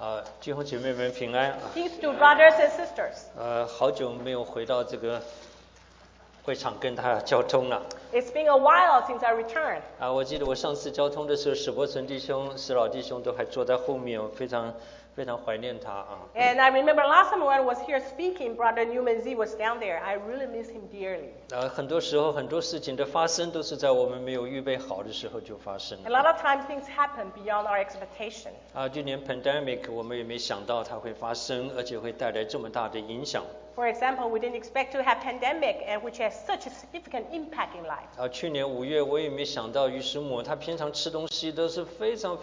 弟兄姐妹们平安啊。 Peace to brothers and sisters. 好久没有回到这个会场跟大家交通了。 It's been a while since I returned. 我记得我上次交通的时候，史伯存弟兄、史老弟兄都还坐在后面，我非常怀念他啊。 And I remember last time when I was here speaking, Brother Newman Z was down there. I really miss him dearly. 很多时候很多事情的发生都是在我们没有预备好的时候就发生 A 了。 lot of times things happen beyond our expectation. 今年 pandemic 我们也没想到它会发生，而且会带来这么大的影响。 For example, we didn't expect to have pandemic, and which has such a significant impact in life. 去年5月我也没想到于师母她平常吃东西都是非常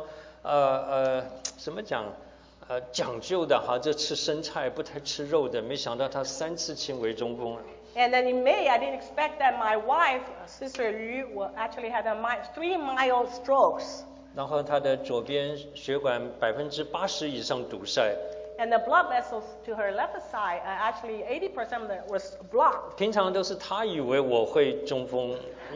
怎么讲讲究的哈，就吃生菜不太吃肉的，没想到她3次轻微中风。 And then in May, I didn't expect that my wife, Sister Yu, will actually have 3 mild strokes. 然后她的左边血管80%以上堵塞。 And the blood vessels to her left side, actually 80% of it was blocked. 平常都是她以为我会中风。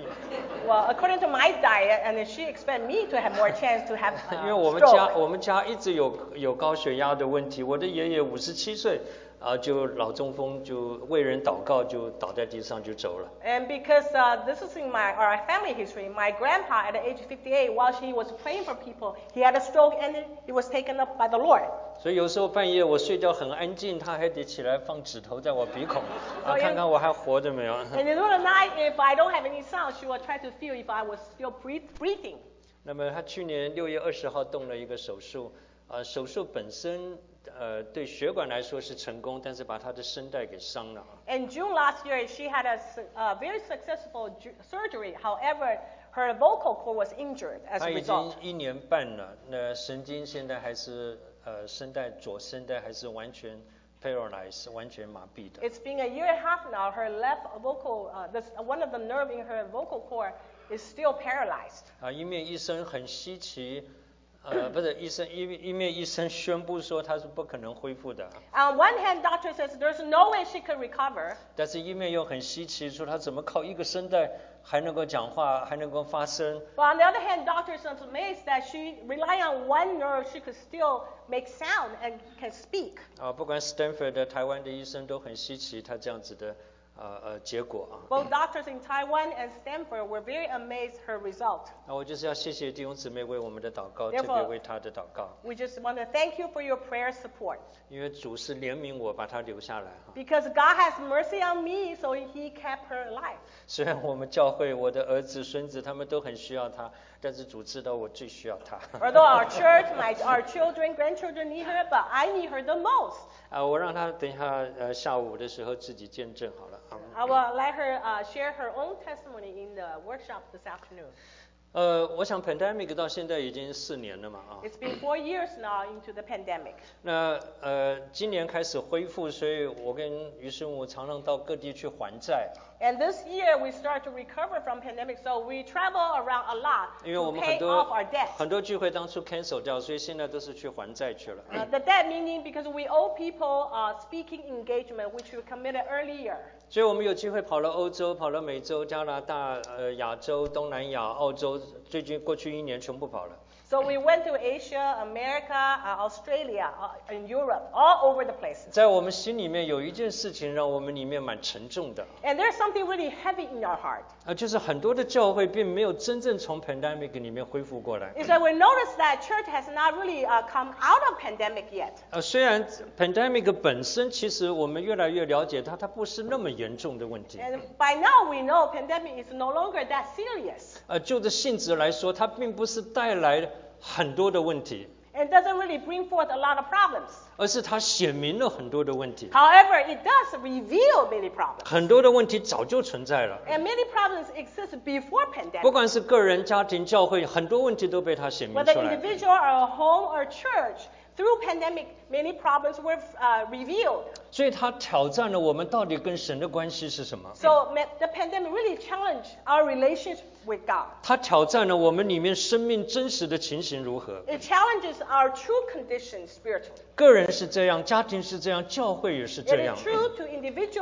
Well, according to my diet, and then she expected me to have more chance to have 因为 stroke. 我们家一直有高血压的问题，我的爷爷57岁。 就老中风，就为人祷告，就倒在地上就走了。 And because this is in our family history, my grandpa at the age of 58, while he was praying for people, he had a stroke and he was taken up by the Lord. 所以有时候半夜我睡觉很安静，他还得起来放指头在我鼻孔，看看我还活着没有。 And in the middle of the night, if I don't have any sound, she will try to feel if I was still breathing. 那么他去年6月20号动了一个手术，手术本身对血管来说是成功，但是把他的声带给伤了。 In June last year, she had a very successful surgery. However, her vocal cord was injured as 他 a 已经 result. 1年半了，那神经现在还是左声带还是完全 paralyzed， 完全麻痹的。 It's been a year and a half now. Her left vocal, one of the nerve in her vocal cord is still paralyzed. 一面医生很稀奇，不是一面医生宣布说他是不可能恢复的。 On one hand, doctor says there's no way she could recover. 但是一面又很稀奇，说他怎么靠一个声带还能够讲话，还能够发声。 But on the other hand, doctors are amazed that she relying on one nerve, she could still make sound and can speak. 不管 Stanford 的台湾的医生都很稀奇他这样子的结果啊。 Both doctors in Taiwan and Stanford were very amazed her result. 那我就是要谢谢弟兄姊妹为我们的祷告， Therefore, 特别为他的祷告， We just want to thank you for your prayer support. 因为主是怜悯我，把他留下来哈。 Because God has mercy on me, so He kept her alive. 虽然我们教会我的儿子、孙子他们都很需要他，但是主知道我最需要他。 Although our church, our children, grandchildren need her, but I need her the most. 我让他等一下下午的时候自己见证好了。 I will let her share her own testimony in the workshop this afternoon. 我想 pandemic 到现在已经4年了嘛啊。 It's been 4 years now into the pandemic. 那今年开始恢复，所以我跟于师母常常到各地去还债。 And this year we start to recover from pandemic, so we travel around a lot 因为我 to 们 pay off our debt. 很多聚会当初 cancel 掉，所以现在都是去还债去了。 The debt meaning because we owe people speaking engagement which we committed earlier. 所以我们有机会跑了欧洲，跑了美洲、加拿大、亚洲、东南亚、澳洲，过去1年全部跑了。 So we went to Asia, America, Australia, and Europe, all over the places. 在我们心里面有一件事情让我们里面蛮沉重的， And there's something really heavy in our heart. 就是很多的教会并没有真正从 pandemic 里面恢复过来。 Is that we notice that church has not really come out of pandemic yet. 虽然 pandemic 本身其实我们越来越了解它不是那么严重的问题。 And by now we know pandemic is no longer that serious. 就着性质来说，它并不是带来很多的问题， It doesn't really bring forth a lot of problems. 而是它显明了很多的问题。 However, it does reveal many problems. 很多的问题早就存在了， And many problems exist before 不 pandemic. 管是个人、家庭、教会，很多问题都被它显明 Whether 出来。 individual or a home or church, through pandemic, many problems were revealed. 所以它挑战了我们到底跟神的关系是什么？ So the pandemic really challenged our relationship with God. 它挑战了我们里面生命真实的情形如何？ It challenges our true condition spiritually. 个人是这样，家庭是这样，教会也是 It 这样 is。true to individual,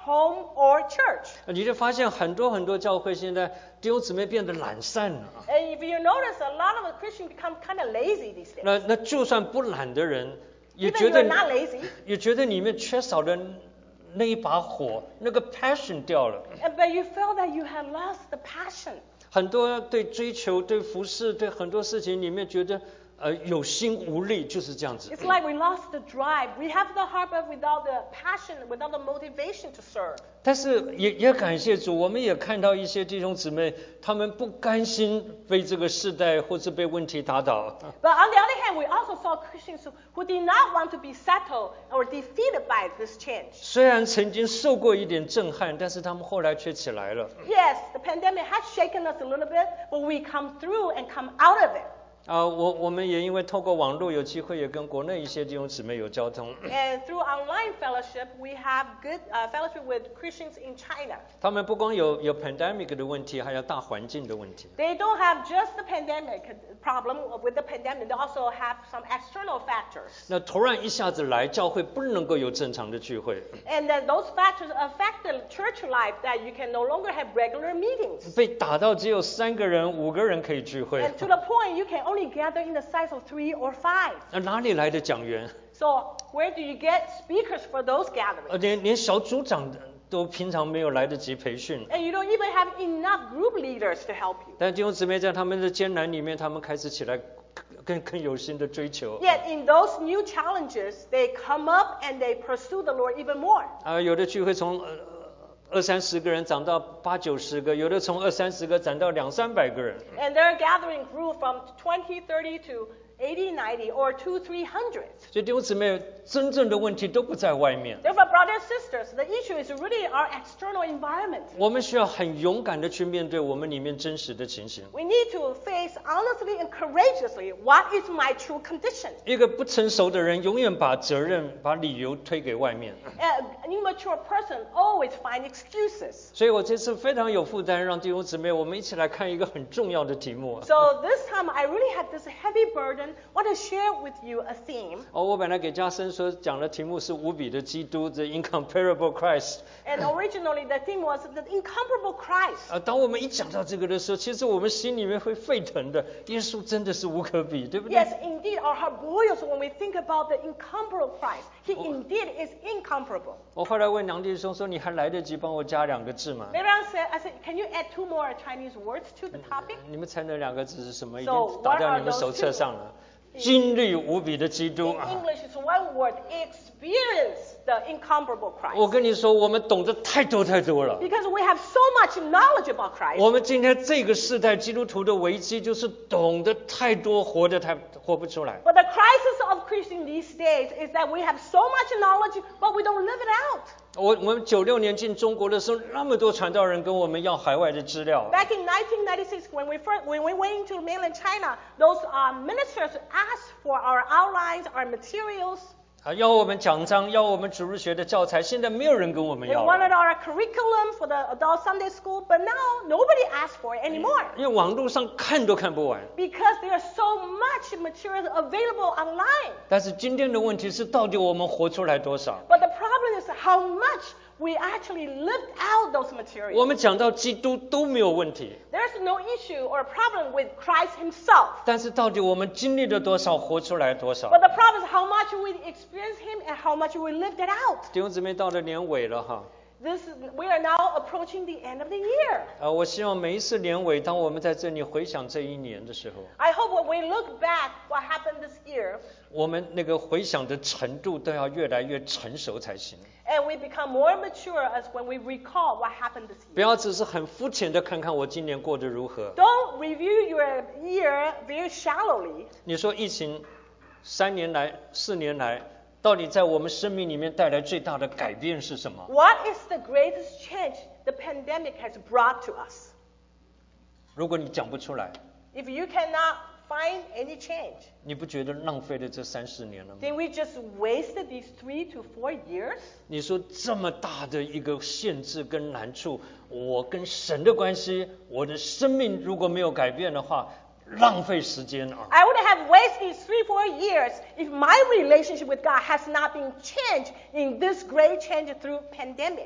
home, or church. 你就发现很多教会现在弟兄姊妹变得懒散了。 And if you notice, a lot of the Christians become kind of lazy these days. 那就算不懒的人，也 Even 觉 you're 得 not lazy, 也觉得里面缺少了那一把火，那个 passion 掉了。 but you feel that you have lost the passion. 很多对追求、对服侍、对很多事情里面觉得有心无力，就是这样子。 It's like we lost the drive. We have the heart, but without the passion, without the motivation to serve. 但是也感谢主，我们也看到一些弟兄姊妹，他们不甘心被这个世代或是被问题打倒。 But on the other hand, we also saw Christians who did not want to be settled or defeated by this change. 虽然曾经受过一点震撼，但是他们后来却起来了。 Yes, the pandemic has shaken us a little bit, but we come through and come out of it. 我们也因为透过网络有机会，也跟国内一些弟兄姊妹有交通。 And through online fellowship, we have good fellowship with Christians in China. 他们不光有 pandemic 的问题，还有大环境的问题。 They don't have just the pandemic problem with the pandemic. They also have some external factors. 那突然一下子来，教会不能够有正常的聚会， And that those factors affect the church life that you can no longer have regular meetings. 被打到只有3个人、5个人可以聚会。 And to the point you can only gather in the size of 3 or 5. 那哪里来的讲员？ So where do you get speakers for those gatherings? 连小组长都平常没有来得及培训。 And you don't even have enough group leaders to help you. 但弟兄姊妹在他们的艰难里面，他们开始起来更有心的追求。 Yet in those new challenges, they come up and they pursue the Lord even more. 有的聚会从20-30个人涨到80-90个，有的从20-30个涨到200-300个人。 And their gathering grew from 20, 30 to 80, 90, or 200-300. 所以弟兄姊妹，真正的问题都不在外面。 Therefore, brothers and sisters, the issue is really our external environment. 我们需要很勇敢的去面对我们里面真实的情形。 We need to face honestly and courageously what is my true condition. 一个不成熟的人，永远把责任、把理由推给外面。 An immature person always finds excuses. 所以我这次非常有负担，让弟兄姊妹我们一起来看一个很重要的题目。 So this time I really had this heavy burden. I want to share with you a theme. 我本来给嘉生说讲的题目是无比的基督 ，The Incomparable Christ。 And originally the theme was the incomparable Christ. 当我们一讲到这个的时候，其实我们心里面会沸腾的。耶稣真的是无可比，对不对？ Yes, indeed, our heart boils when we think about the incomparable Christ. He indeed is incomparable. 我后来问梁弟兄说：“你还来得及帮我加2个字吗 Later on, I said, can you add 2 more Chinese words to the topic? 你们猜那2个字是什么？已 So, 经打在你们手册上了。经历无比的基督 In English, it's one word: experience the incomparable 我 Christ. 跟你说，我们懂得太多了。 Because we have so much knowledge about Christ. 我们今天这个世代基督徒的危机就是懂得太多，活不出来。 But the crisis of Christians these days is that we have so much knowledge, but we don't live it out. 我们96年进中国的时候，那么多传道人跟我们要海外的资料。 Back in 1996, when we went into mainland China, those ministers asked for our outlines, our materials. 要我们讲章，要我们主日学的教材，现在没有人跟我们 They 要 wanted 了， our curriculum for the adult Sunday school, but now nobody asks for it anymore. 因为网络上看都看不完。 Because there's so much material available online. 但是今天的问题是，到底我们活出来多少？ But the problem is how much we actually lived out those 我 materials. 们讲到基督都没有问题， There's no issue or problem with Christ himself. 但是到底我们经历了多少，活出来多少？ But the problem is how much we experience him and how much we lived it out. 弟兄姊妹，到了年尾了哈。 We are now approaching the end of the year. 我希望每一次年尾，当我们在这里回想这一年的时候， I hope when we look back what happened this year, 我们那个回想的程度都要越来越成熟才行， and we become more mature as when we recall what happened this 不 year. 要只是很肤浅的看看我今年过得如何。 Don't review your year very shallowly. 你说疫情3年来、4年来，到底在我们生命里面带来最大的改变是什么？ What is the greatest change the pandemic has brought to us? 如果你讲不出来， If you cannot find any change, 你不觉得浪费了这3-4年了吗？ then we just wasted these 3 to 4 years? 你说这么大的一个限制跟难处，我跟神的关系，我的生命如果没有改变的话，浪费时间啊！ I would have wasted 3-4 years if my relationship with God has not been changed in this great change through pandemic.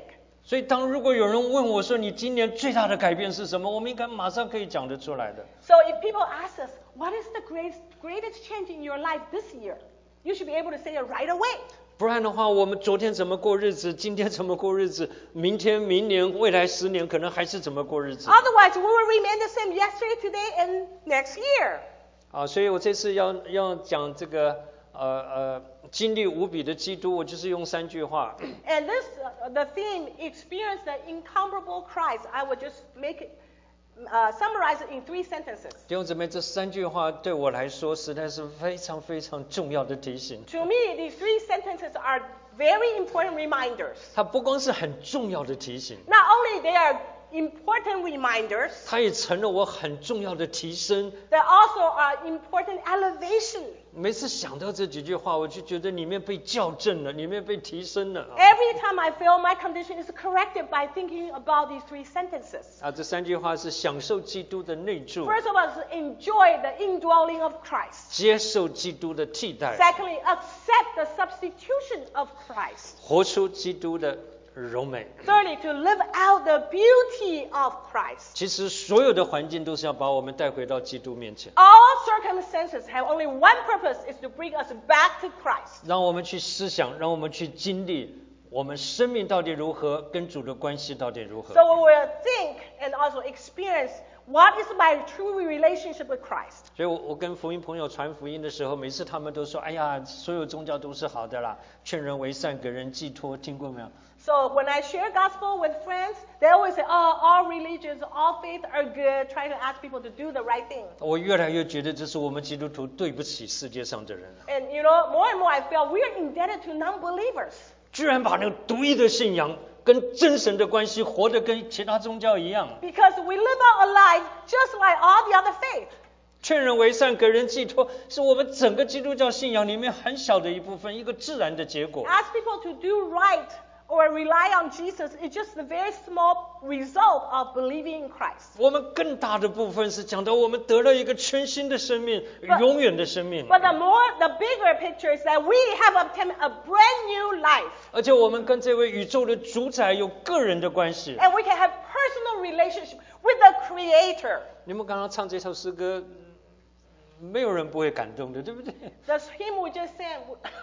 所以如果有人问我说你今年最大的改变是什么，我们应该马上可以讲得出来的。 So if people ask us, what is the greatest change in your life this year? You should be able to say it right away. 不然的话，我们昨天怎么过日子，今天怎么过日子，明天、明年、未来10年可能还是怎么过日子。 Otherwise, we will remain the same yesterday, today, and next year. 所以我这次要讲这个经历无比的基督，我就是用3句话。 And this, the theme, experience the incomparable Christ. I would just make it, summarize it in 3 sentences. 弟兄姊妹，这3句话对我来说实在是非常非常重要的提醒。 To me, these 3 sentences are very important reminders. 它不光是很重要的提醒， Not only they are important reminders, 它也成了我很重要的提升。 they also are important elevation. 每次想到这几句话，我就觉得里面被校正了，里面被提升了。 Every time I feel my condition is corrected by thinking about these 3 sentences. 这3句话是享受基督的内住， First of all, is enjoy the indwelling of Christ. 接受基督的替代， Secondly, accept the substitution of Christ. 活出基督的柔美。 Thirdly, to live out the beauty of Christ. 其实所有的环境都是要把我们带回到基督面前， All circumstances have only one purpose, is to bring us back to Christ. 让我们去思想，让我们去经历我们生命到底如何，跟主的关系到底如何。 So we will think and also experience what is my true relationship with Christ. 所以我跟福音朋友传福音的时候，每次他们都说：“哎呀，所有宗教都是好的啦，劝人为善，给人寄托。”听过没有？ So when I share gospel with friends, they always say, oh, all religions, all faiths are good, trying to ask people to do the right thing. 我越来越觉得这是我们基督徒对不起世界上的人， And you know, more and more I feel we are indebted to non-believers. 居然把那个独一的信仰跟真神的关系活得跟其他宗教一样， Because we live out a life just like all the other faiths. 劝人为善，给人寄托，是我们整个基督教信仰里面很小的一部分，一个自然的结果。 Ask people to do right or rely on Jesus is just the very small result of believing in Christ. 我们更大的部分是讲到我们得了一个全新的生命，永远的生命。 But the bigger picture is that we have obtained a brand new life. 而且我们跟这位宇宙的主宰有个人的关系。 And we can have personal relationship with the Creator. 你们刚刚唱这首诗歌，没有人不会感动的，对不对？ The hymn we just sang,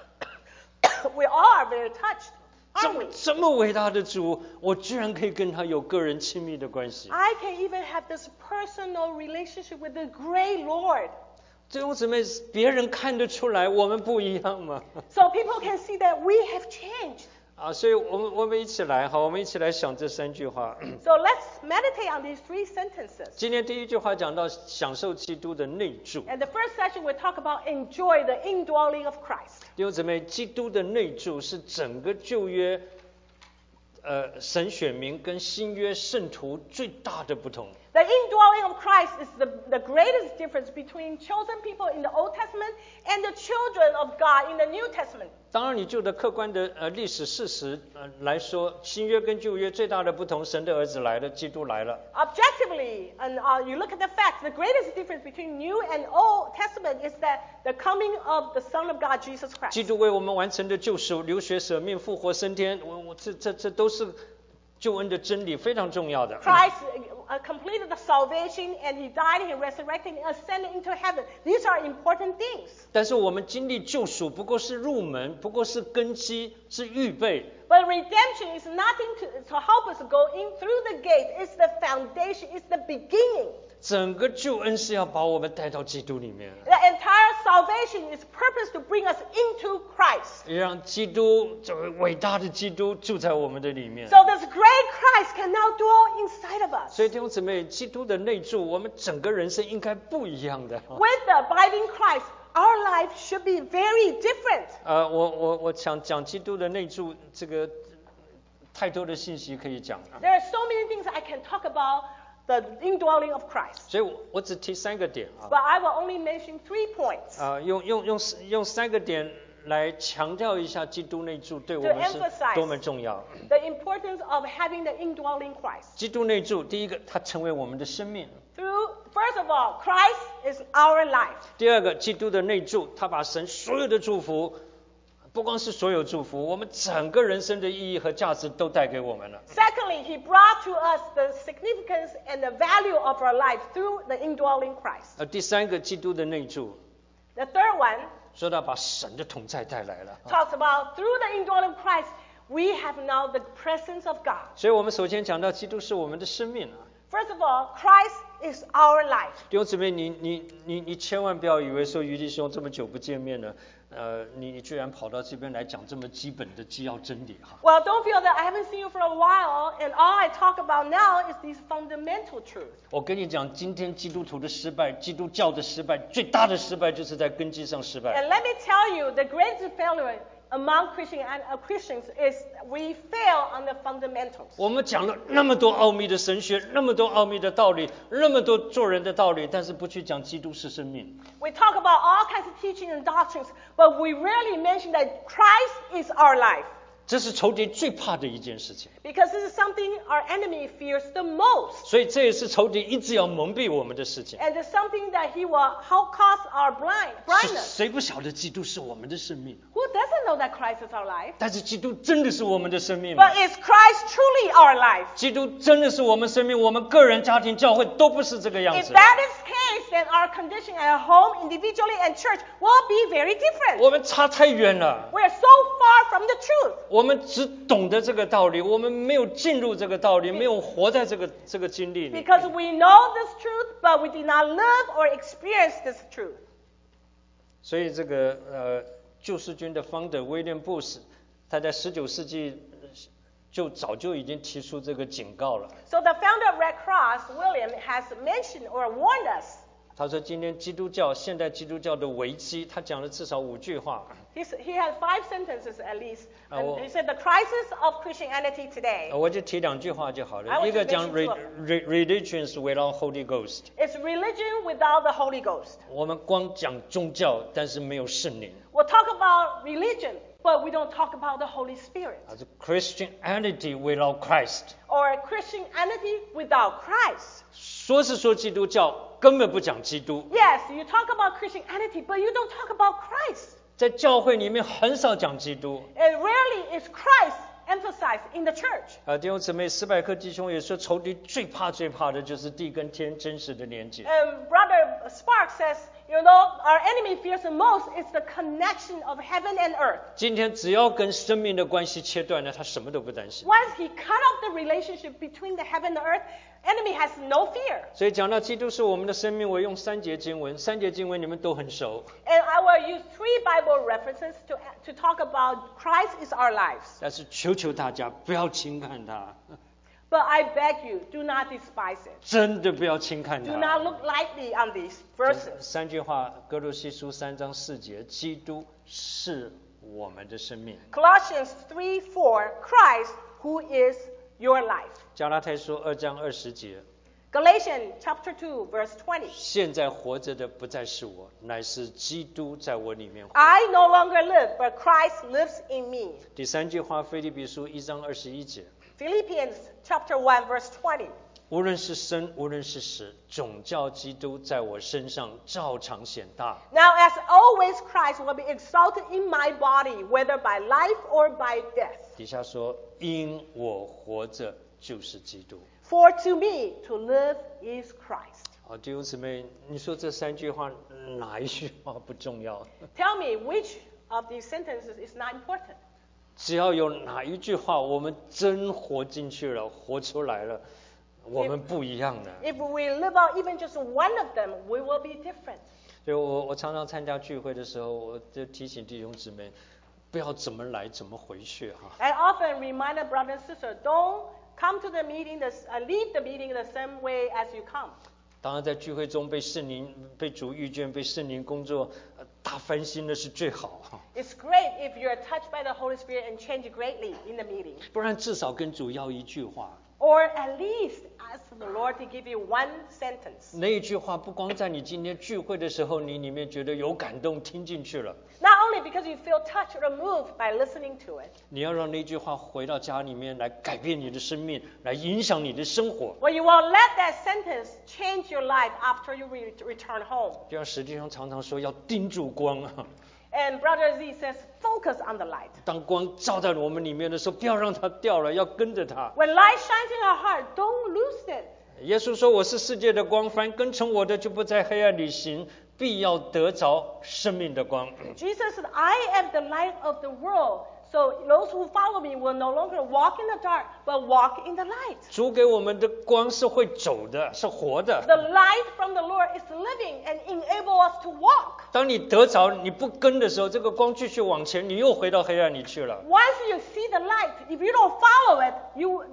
we all are very touched, aren't we? 这么伟大的主，我居然可以跟他有个人亲密的关系。 I can even have this personal relationship with the great Lord. 弟兄姊妹，别人看得出来我们不一样吗？ So people can see that we have changed. 所以我们一起来，我们一起来想这3句话。 So let's meditate on these 3 sentences. 今天第1句话讲到享受基督的内住。 And the first session we talk about enjoy the indwelling of Christ. 弟兄姊妹，基督的内住是整个旧约神选民跟新约圣徒最大的不同。 The indwelling of Christ is the greatest difference between chosen people in the Old Testament and the children of God in the New Testament. 当然，你就的客观的历史事实来说，新约跟旧约最大的不同，神的儿子来了，基督来了。 Objectively, and you look at the facts, the greatest difference between New and Old Testament is that the coming of the Son of God, Jesus Christ. 基督为我们完成的救赎，流血舍命，复活升天，这都是救恩的真理，非常重要的。 Christ completed the salvation, and He died, He resurrected, and ascended into heaven. These are important things. 但是我们经历救赎，不过是入门，不过是根基，是预备。 But redemption is nothing to help us go in through the gate. It's the foundation. It's the beginning. 整个救恩是要把我们带到基督里面， The entire salvation is purposed to bring us into Christ. 让基督这位伟大的基督住在我们的里面。 So this great Christ can now dwell inside of us. 所以弟兄姊妹，基督的内住，我们整个人生应该不一样的。 With the abiding Christ, our life should be very different. 我想讲基督的内住，这个太多的信息可以讲。 There are so many things I can talk about the indwelling of Christ. 所以我只提3个点 But I will only mention 3 points. 用3个点来强调一下基督内住对我们是多么重要。 The importance of having the indwelling Christ. 基督内住，第一个，它成为我们的生命； First of all, Christ is our life. 第二个，基督的内住，他把神所有的祝福不光是所有祝福，我们整个人生的意义和价值都带给我们了。 Secondly, he brought to us the significance and the value of our life through the indwelling Christ. 第三个，基督的内住， The third one 说到把神的同在带来了。 talks about through the indwelling Christ, we have now the presence of God. 所以我们首先讲到基督是我们的生命啊。 First of all, Christ is our life. 弟兄姊妹，你千万不要以为说于弟兄这么久不见面了，你居然跑到这边来讲这么基本的基要真理哈。 Well, don't feel that I haven't seen you for a while, and all I talk about now is these fundamental truths. 我跟你讲，今天基督徒的失败，基督教的失败，最大的失败就是在根基上失败。 And let me tell you, the greatest failure among Christians is we fail on the fundamentals. 我们讲了那么多奥秘的神学，那么多奥秘的道理，那么多做人的道理，但是不去讲基督是生命。 We talk about all kinds of teaching and doctrines, but we rarely mention that Christ is our life. 这是仇敌最怕的一件事情， Because this is something our enemy fears the most. 所以这也是仇敌一直要蒙蔽我们的事情。 And it's something that he will cause our blindness. 谁不晓得基督是我们的生命？ Who doesn't know that Christ is our life? 但是基督真的是我们的生命吗？ But is Christ truly our life? 基督真的是我们生命，我们个人、家庭、教会都不是这个样 If 子。 that is the case, then our condition at home, individually, and church will be very different. 我们差太远了， We are so far from the truth. 我们只懂得这个道理，我们没有进入这个道理，没有活在这个经历里。 Because we know this truth, but we did not live or experience this truth. 所以这个救世军的 founder 威廉布什，他在19世纪就早就已经提出这个警告了。 So the founder of Red Cross, William, has mentioned or warned us. 他说今天现代基督教的危机，他讲了至少5句话。 He has 5 sentences at least. And well- he said the crisis of Christianity today 我就提2句话就好 I 了。 want 一个 to 讲 mention religions without Holy Ghost， is religion without the Holy Ghost. 我们光讲宗教，但是没有圣灵。 We'll talk about religion, but we don't talk about the Holy Spirit. 啊，是 Christianity without Christ， Or Christianity without Christ. 说是说基督教，根本不讲基督。 Yes, you talk about Christianity, but you don't talk about Christ. 在教会里面很少讲基督。 And rarely is Christ emphasized in the church. 弟兄姊妹，斯派克弟兄也说，仇敌最怕的就是地跟天真实的连接。 And Brother Spark says, you know, our enemy fears the most is the connection of heaven and earth. 今天只要跟生命的关系切断了，他什么都不担心。 Once he cut off the relationship between the heaven and the earth, enemy has no fear. 所以讲到基督是我们的生命，我用3节经文，3节经文你们都很熟。 And I will use 3 Bible references to talk about Christ is our lives. 但是求求大家不要轻看他， But I beg you, do not despise it. 真的不要轻看 Do 他。 not look lightly on these verses. 3句话，哥罗西书3章4节，基督是我们的生命。 Colossians 3:4, Christ who is your life. 加拉太书2章20节， Galatians chapter 2, verse 20. 现在活着的不再是我，乃是基督在我里面活。 I no longer live, but Christ lives in me. 第3句话，腓立比书1章21节， Philippians chapter 1, verse 20. 无论是生，无论是死，总叫基督在我身上照常显大。 Now, as always, Christ will be exalted in my body, whether by life or by death. 底下说，因我活着就是基督。 For to me, to live is Christ. 好，弟兄姊妹，你说这3句话哪一句话不重要？ Tell me which of these sentences is not important. 只要有哪一句话我们真活进去了，活出来了，我们不一样的。 If we live out even just one of them, we will be different. 所以我常常参加聚会的时候，我就提醒弟兄姊妹，不要怎么来怎么回去哈。 I often remind a brother and sister, don't come to the meeting, leave the meeting the same way as you come. 当然，在聚会中被主遇见，被圣灵工作，大翻新的是最好哈。 It's great if you're touched by the Holy Spirit and change greatly in the meeting. 不然至少跟主要一句话。 Or at least ask the Lord to give you one sentence. 那一句话不光在你今天聚会的时候，你里面觉得有感动，听进去了。 Not only because you feel touched or moved by listening to it. 你要让那句话回到家里面来改变你的生命，来影响你的生活。 Well, you will let that sentence change your life after you return home. 就像史弟兄常常说，要盯住光啊。 And Brother Z says, focus on the light. 当光照在我们里面的时候，不要让它掉了，要跟着它。 When light shines in our heart, don't lose it. 耶稣说：“我是世界的光，凡跟从我的，就不在黑暗里行，必要得着生命的光。” Jesus said, I am the light of the world. So those who follow me will no longer walk in the dark, but walk in the light. 主给我们的光是会走的，是活的。 The light from the Lord is living and enable us to walk. 当你得着，你不跟的时候，这个光继续往前，你又回到黑暗里去了。 Once you see the light, if you don't follow it,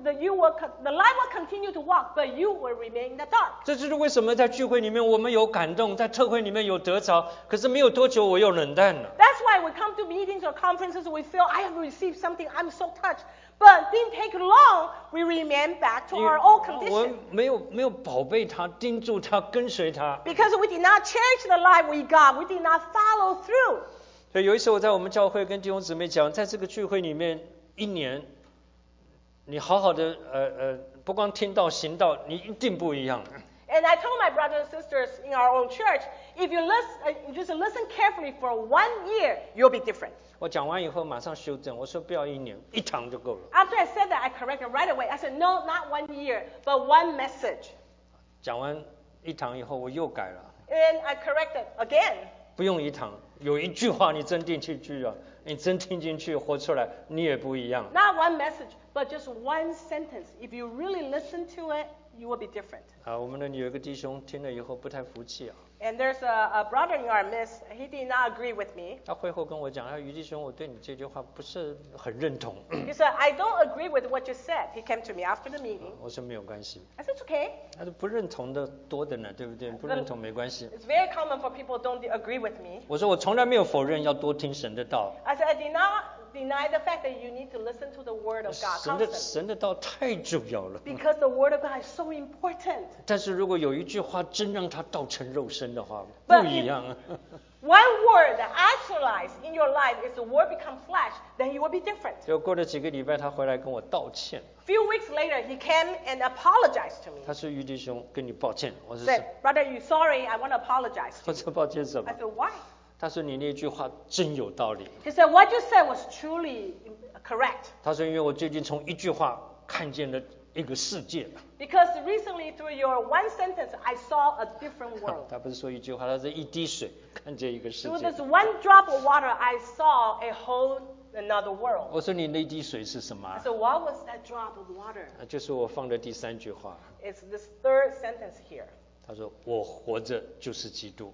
the light will continue to walk, but you will remain in the dark. 这就是为什么在聚会里面我们有感动，在特会里面有得着，可是没有多久我又冷淡了。 That's why we come to meetings or conferences, we feel, I have received something, I'm so touched. But it didn't take long, we remain back to our old 我 condition. 没有宝贝它，盯住它，跟随它。 Because we did not cherish the life we got, we did not follow through. 所以有一次我在我们教会跟弟兄姊妹讲，在这个聚会里面一年，你好好的不光听到行道，你一定不一样。 And I told my brothers and sisters in our own church, if you just listen carefully for 1 year, you'll be different. 我讲完以后马上修正，我说不要1年，1堂就够了。 After I said that, I corrected right away. I said, no, not 1 year, but 1 message. 讲完1堂以后，我又改了， And I corrected again. 不用1堂，有一句话你真听进去了，你真听进去，活出来，你也不一样。 Not 1 message, but just 1 sentence. If you really listen to it, you will be different. 我们的有一个弟兄听了以后不太服气啊， And there's a brother in our midst. He did not agree with me. 他会后跟我讲，于弟兄，我对你这句话不是很认同。 He said, I don't agree with what you said. He came to me after the meeting. 我说没有关系， I said, it's okay. 他说不认同的多的呢，对不对？不认同没关系。 It's very common for people who don't agree with me. 我说我从来没有否认要多听神的道， I said, I did not deny the fact that you need to listen to the word of God 神的 constantly. 神的道太重要了。 Because the word of God is so important. 但是如果有一句话真让它道成肉身的话， But 不一样。 One word that actualized in your life is the word become flesh, then you will be different. 就过了几个礼拜，他回来跟我道歉， Few weeks later, he came and apologized to me. 他说于弟兄跟你抱歉。我说 Said, brother, you sorry, I want to apologize. 我说抱歉什么 I？said, why? 他说你那句话真有道理。 He said, what you said was truly correct. 他说因为我最近从一句话看见了一个世界。 Because recently through your 1 sentence, I saw a different world. 他不是说一句话，他是一滴水看见一个世 Through 界 this 1 drop of water, I saw a whole another world. 我说你那滴水是什么 I said, what was that drop of water? 就是我放的第3句话。 It's this 3rd sentence here. 他说我活着就是基督。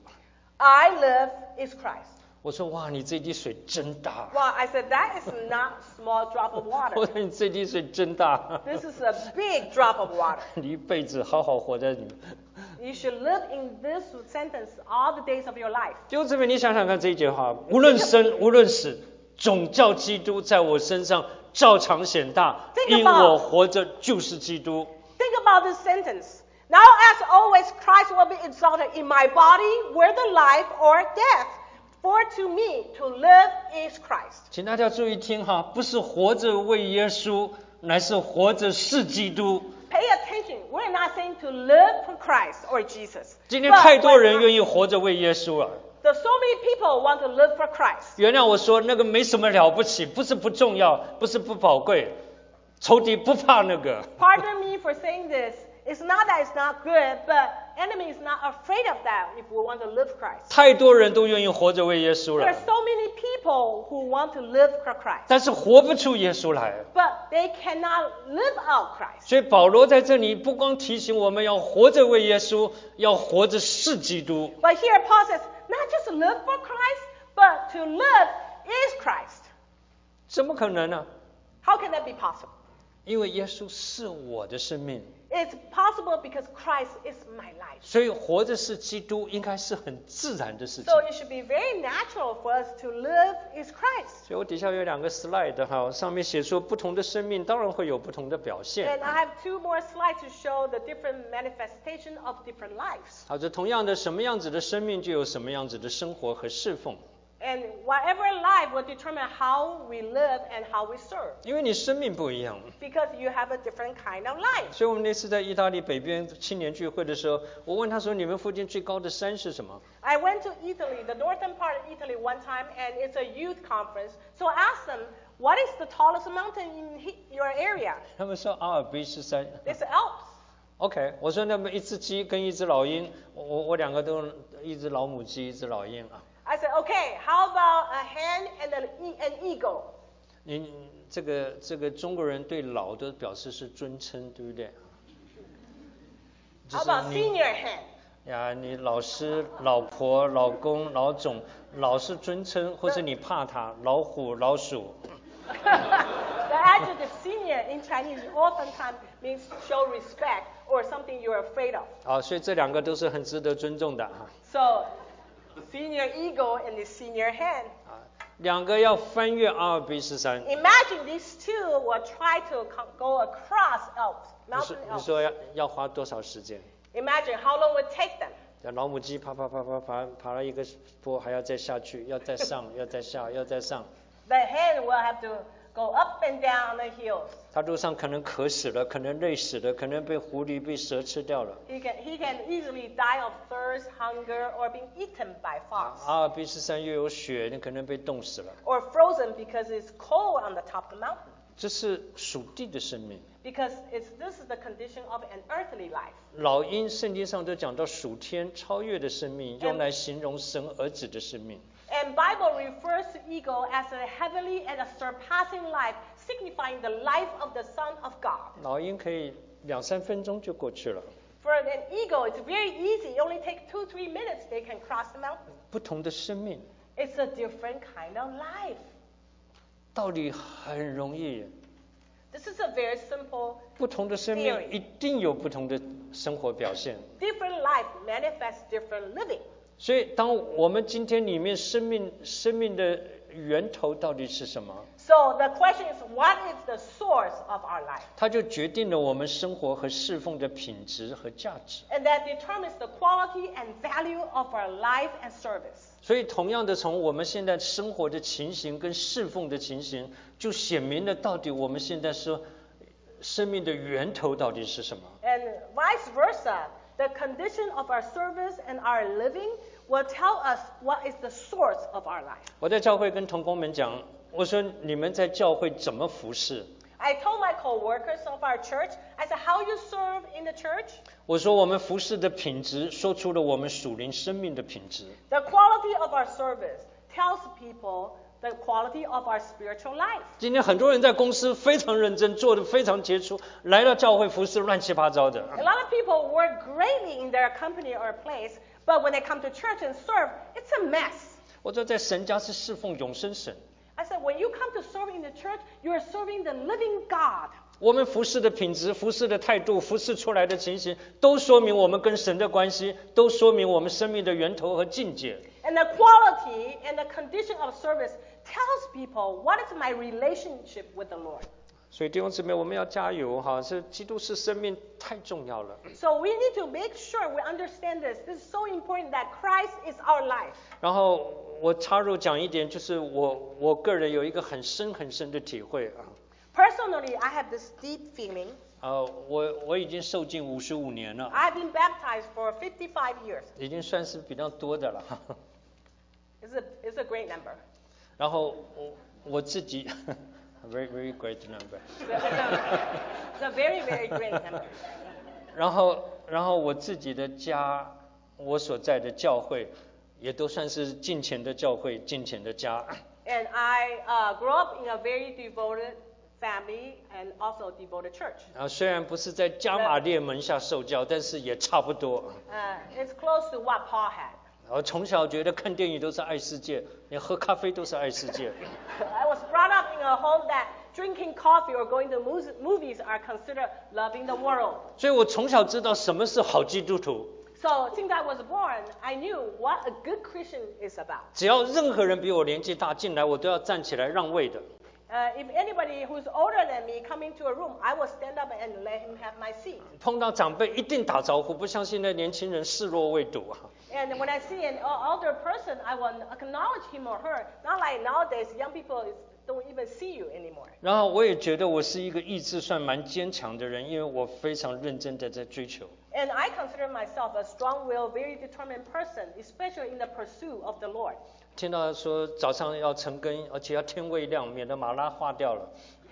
I live is Christ. 我说哇，你这滴水真大。 Well, I said, that is not small drop of 我 water. 说你这滴水真大。 This is a big drop of water. 你一辈子好好活在里面。 You should live in this sentence all the days of your life. 弟兄姊妹，你想想看这一句话，无论生无论死，总叫基督在我身上照常显大， Think 因 about- 我活着就是基督。 Think about this sentence. Now, as always, Christ will be exalted in my body, whether life or death. For to me, to live is Christ. 请大家注意听哈，不是活着为耶稣，乃是活着是基督。 Pay attention. We're not saying to live for Christ or Jesus. 今天 But 太多人 when 愿意活着为耶稣啊！ there's so many people want to live for Christ. 原谅我说那个没什么了不起，不是不重要，不是不宝贵，仇敌不怕那个。 Pardon me for saying this. It's not that it's not good, but enemy is not afraid of that if we want to live Christ. 太多人都愿意活着为耶稣 There 了 are，so many people who want to live for Christ, 但是活不出耶稣来。 but they cannot live out Christ. 所以保罗在这里不光提醒我们要活着为耶稣，要活着是基督。 But here Paul says, not just to live for Christ, but to live is Christ. 怎么可能呢？ How can that be possible? 因为耶稣是我的生命， It's possible because Christ is my life. 所以活着是基督应该是很自然的事情。 So it should be very natural for us to live is Christ. 所以我底下有2个 slide 哈，上面写说不同的生命当然会有不同的表现。 And I have 2 more slides to show the different manifestation of different lives. 好，这同样的什么样子的生命就有什么样子的生活和侍奉。 And whatever life will determine how we live and how we serve. 因为你生命不一样。 Because you have a different kind of life. 所以我们那次在意大利北边青年聚会的时候，我问他说：“你们附近最高的山是什么？” I went to Italy, the northern part of Italy one time, and it's a youth conference. So I asked them, what is the tallest mountain in your area? 他们说阿尔卑斯山。 It's Alps. OK， 我说那么一只鸡跟一只老鹰，我两个都一只老母鸡，一只老鹰啊。 I said, okay, how about a hen and an eagle? 你这个中国人对老的表示是尊称，对不对？ How about senior hen? 呀，你老师、老婆、老公、老总，老是尊称，或是你怕他，老虎、老鼠。 The adjective senior in Chinese oftentimes means show respect or something you're afraid of. 好，所以这两个都是很值得尊重的哈。 So, senior eagle and the senior hen. 两个要翻越阿尔卑斯山。 Imagine these two will try to go across Alps, 你 mountain 说 Alps. 要花多少时间？ Imagine how long it would take them. 老母鸡爬了一个坡，还要再下去，要再上，要再下，要再上。 The hen will have to go up and down the hills. 他路上可能渴死了，可能累死了，可能被狐狸、被蛇吃掉了。 He can easily die of thirst, hunger, or being eaten by fox. 阿尔卑斯山又有雪，你可能被冻死了。 Or frozen because it's cold on the top of the mountain. 这是属地的生命。 Because this is the condition of an earthly life. 老鹰圣经上都讲到属天超越的生命，用来形容神儿子的生命。 And Bible refers to eagle as a heavenly and a surpassing life, signifying the life of the Son of God. 老鹰可以2-3分钟就过去了。 For an eagle, it's very easy. It only takes 2-3 minutes they can cross the mountain. 不同的生命， It's a different kind of life. 道理很容易。 This is a very simple 不同的生命一定有不同的生活表现。 different life manifests different living. 所以，当我们今天里面生命的源头到底是什么？ So the question is, what is the source of our life? 它就决定了我们生活和侍奉的品质和价值。 And that determines the quality and value of our life and service. 所以，同样的，从我们现在生活的情形跟侍奉的情形，就显明了到底我们现在说生命的源头到底是什么。 And vice versa, the condition of our service and our living will tell us what is the source of our life. 我在教会跟同工们讲，我说你们在教会怎么服侍？ I told my co-workers of our church, I said, how you serve in the church? 我说我们服侍的品质，说出了我们属灵生命的品质。 The quality of our service tells people the quality of our spiritual life. 今天很多人在公司非常认真，做得非常杰出，来到教会服侍乱七八糟的。 A lot of people work greatly in their company or place, but when they come to church and serve, it's a mess. 我说在神家是侍奉永生神， I said, when you come to serve in the church, you're serving the living God. 我们服侍的品质、服侍的态度、服侍出来的情形，都说明我们跟神的关系，都说明我们生命的源头和境界。 And the quality and the condition of service tells people what is my relationship with the Lord. 所以弟兄姊妹，我们要加油哈！这基督是生命太重要了。 So we need to make sure we understand this. This is so important that Christ is our life. 然后我插入讲一点，就是我个人有一个很深的体会啊。 Personally, I have this deep feeling. 我已经受浸55年了， I've been baptized for 55 years. 已经算是比较多的了。 It's a great number. 然后我自己very great number。 It's a very, very great number. 然后我自己的家，我所在的教会，也都算是敬虔的教会，敬虔的家。 And I grew up in a very devoted family and also devoted church. 虽然不是在加玛列门下受教，但是也差不多。 It's close to what Paul had. 我从小觉得看电影都是爱世界，连喝咖啡都是爱世界。 I was brought up in a home that drinking coffee or going to movies are considered loving the world. 所以我从小知道什么是好基督徒。 So since I was born, I knew what a good Christian is about. 只要任何人比我年纪大进来，我都要站起来让位的。 If anybody who's older than me come into a room, I will stand up and let him have my seat. 碰到长辈一定打招呼，不像现在年轻人视若未睹啊。 And when I see an older person, I will acknowledge him or her. Not like nowadays, young people don't even see you anymore. 然后我也觉得我是一个意志算蛮坚强的人，因为我非常认真的在追求。 And I consider myself a strong-willed, very determined person, especially in the pursuit of the Lord. 听到说早上要晨更，而且要天未亮，免得马拉化掉了。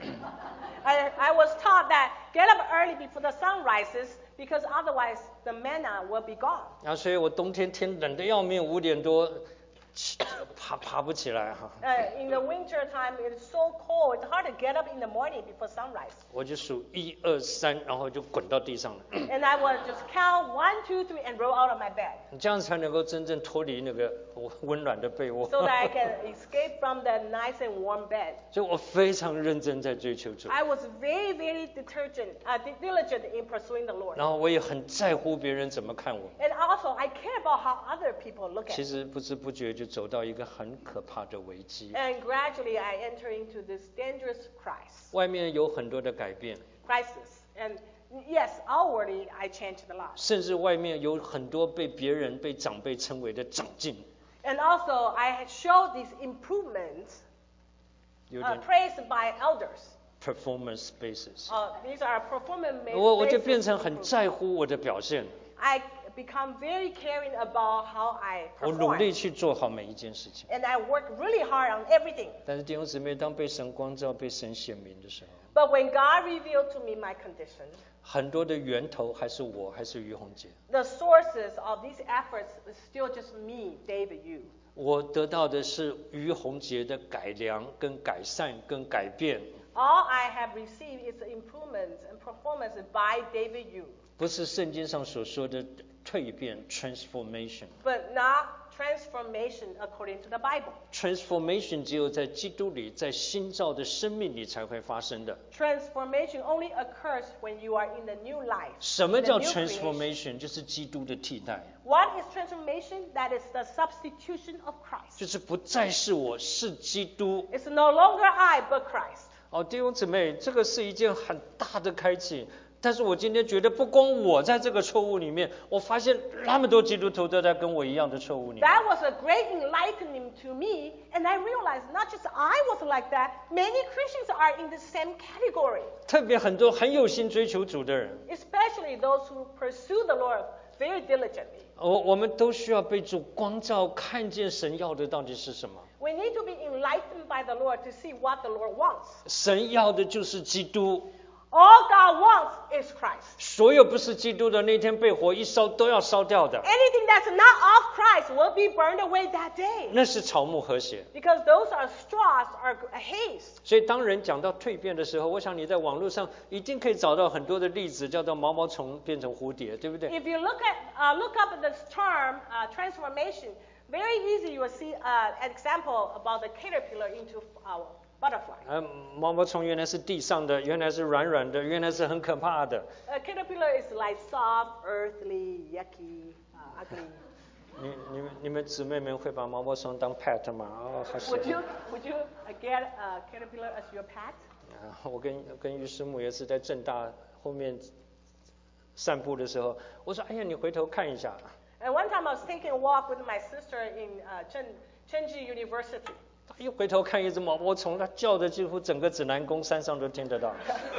I was taught that get up early before the sun rises because otherwise the manna will be gone. 然后所以我冬天天冷得要命，5点多爬不起来哈。 In the winter time, it's so cold. It's hard to get up in the morning before sunrise. 我就数1、2、3，然后就滚到地上了。 And I would just count 1, 2, 3 and roll out of my bed. 这样才能够真正脱离那个温暖的被窝。 So that I can escape from the nice and warm bed. 所以我非常认真在追求主。 I was very, very diligent in pursuing the Lord. 然后我也很在乎别人怎么看我。 And also, I care about how other people look at 其 me. 实不知不觉就走到一个很可怕的危机。 And gradually, I enter into this dangerous crisis. 外面有很多的改变， And yes, outwardly, I changed a lot. 甚至外面有很多被别人、被长辈称为的长进， And also, I showed these improvements 有点 praised by elders. performance basis。 These are performance-based. 我就变成很在乎我的表现， I become very caring about how I 我努 perform. 力去做好每一件事情。 And I work really hard on everything. 但是弟兄姊妹，当被神光照、被神显明的时候， But when God revealed to me my condition, 很多的源头还是我，还是于洪杰。 the sources of these efforts is still just me, David Yu. 我得到的是于洪杰的改良、跟改善、跟改变， All I have received is improvements and performance by David Yu, 不是圣经上所说的蜕变 （transformation）。 but not transformation according to the Bible. Transformation 只有在基督里，在新造的生命里才会发生的。 Transformation only occurs when you are in the new life. 什么叫 the new creation. transformation？ 就是基督的替代， What is transformation? That is the substitution of Christ. 就是不再是我，是基督。 It's no longer I, but Christ. 弟兄姊妹，这个是一件很大的开启。但是我今天觉得，不光我在这个错误里面，我发现那么多基督徒都在跟我一样的错误里面。 That was a great enlightening to me, and I realized not just I was like that, many Christians are in the same category, 特别很多很有心追求主的人， especially those who pursue the Lord very diligently. 我们都需要被主光照，看见神要的到底是什么。 We need to be enlightened by the Lord to see what the Lord wants. 神要的就是基督， All God wants is Christ. 所有不是基督的那天被火一烧都要烧掉的， Anything that's not of Christ will be burned away that day. 那是草木和谐。 Because those are straws, are haze. 所以当人讲到蜕变的时候，我想你在网络上一定可以找到很多的例子，叫做毛毛虫变成蝴蝶，对不对？ If you look up this term, transformation, very easy you will see an example about the caterpillar into butterfly. 毛毛虫原来是地上的，原来是软软的，原来是很可怕的。 A caterpillar is like soft, earthly, yucky, ugly. 你们姊妹们会把毛毛虫当 pet 吗？好喜欢。 Would you get a caterpillar as your pet? 我跟于师母也是在正大后面散步的时候，我说：“哎呀，你回头看一下。” And one time I was taking a walk with my sister in Chenji University. 他一回头看一只毛毛虫，他叫的几乎整个指南宫山上都听得到。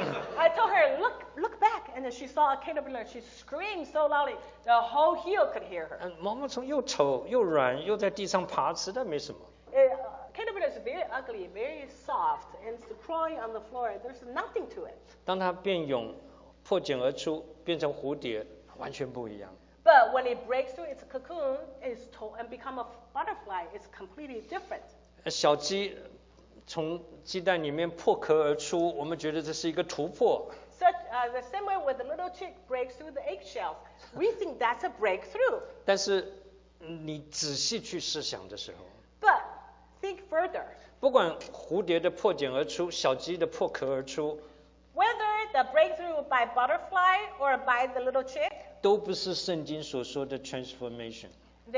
I told her, look back, and then she saw a caterpillar. She screamed so loudly, the whole hill could hear her. 毛毛虫又丑又软，又在地上爬，实在没什么。 Caterpillar is very ugly, very soft, and it's crawling on the floor. There's nothing to it. 当它变蛹破茧而出，变成蝴蝶，完全不一样。 But when it breaks through its cocoon and become a butterfly, it's completely different. 小鸡从鸡蛋里面破壳而出，我们觉得这是一个突破。 The same way with the little chick breaks through the eggshells, we think that's a breakthrough. 但是你仔细去思想的时候， But think further. 不管蝴蝶的破茧而出，小鸡的破壳而出， Whether the breakthrough by butterfly or by the little chick, 都不是圣经所说的 transformation。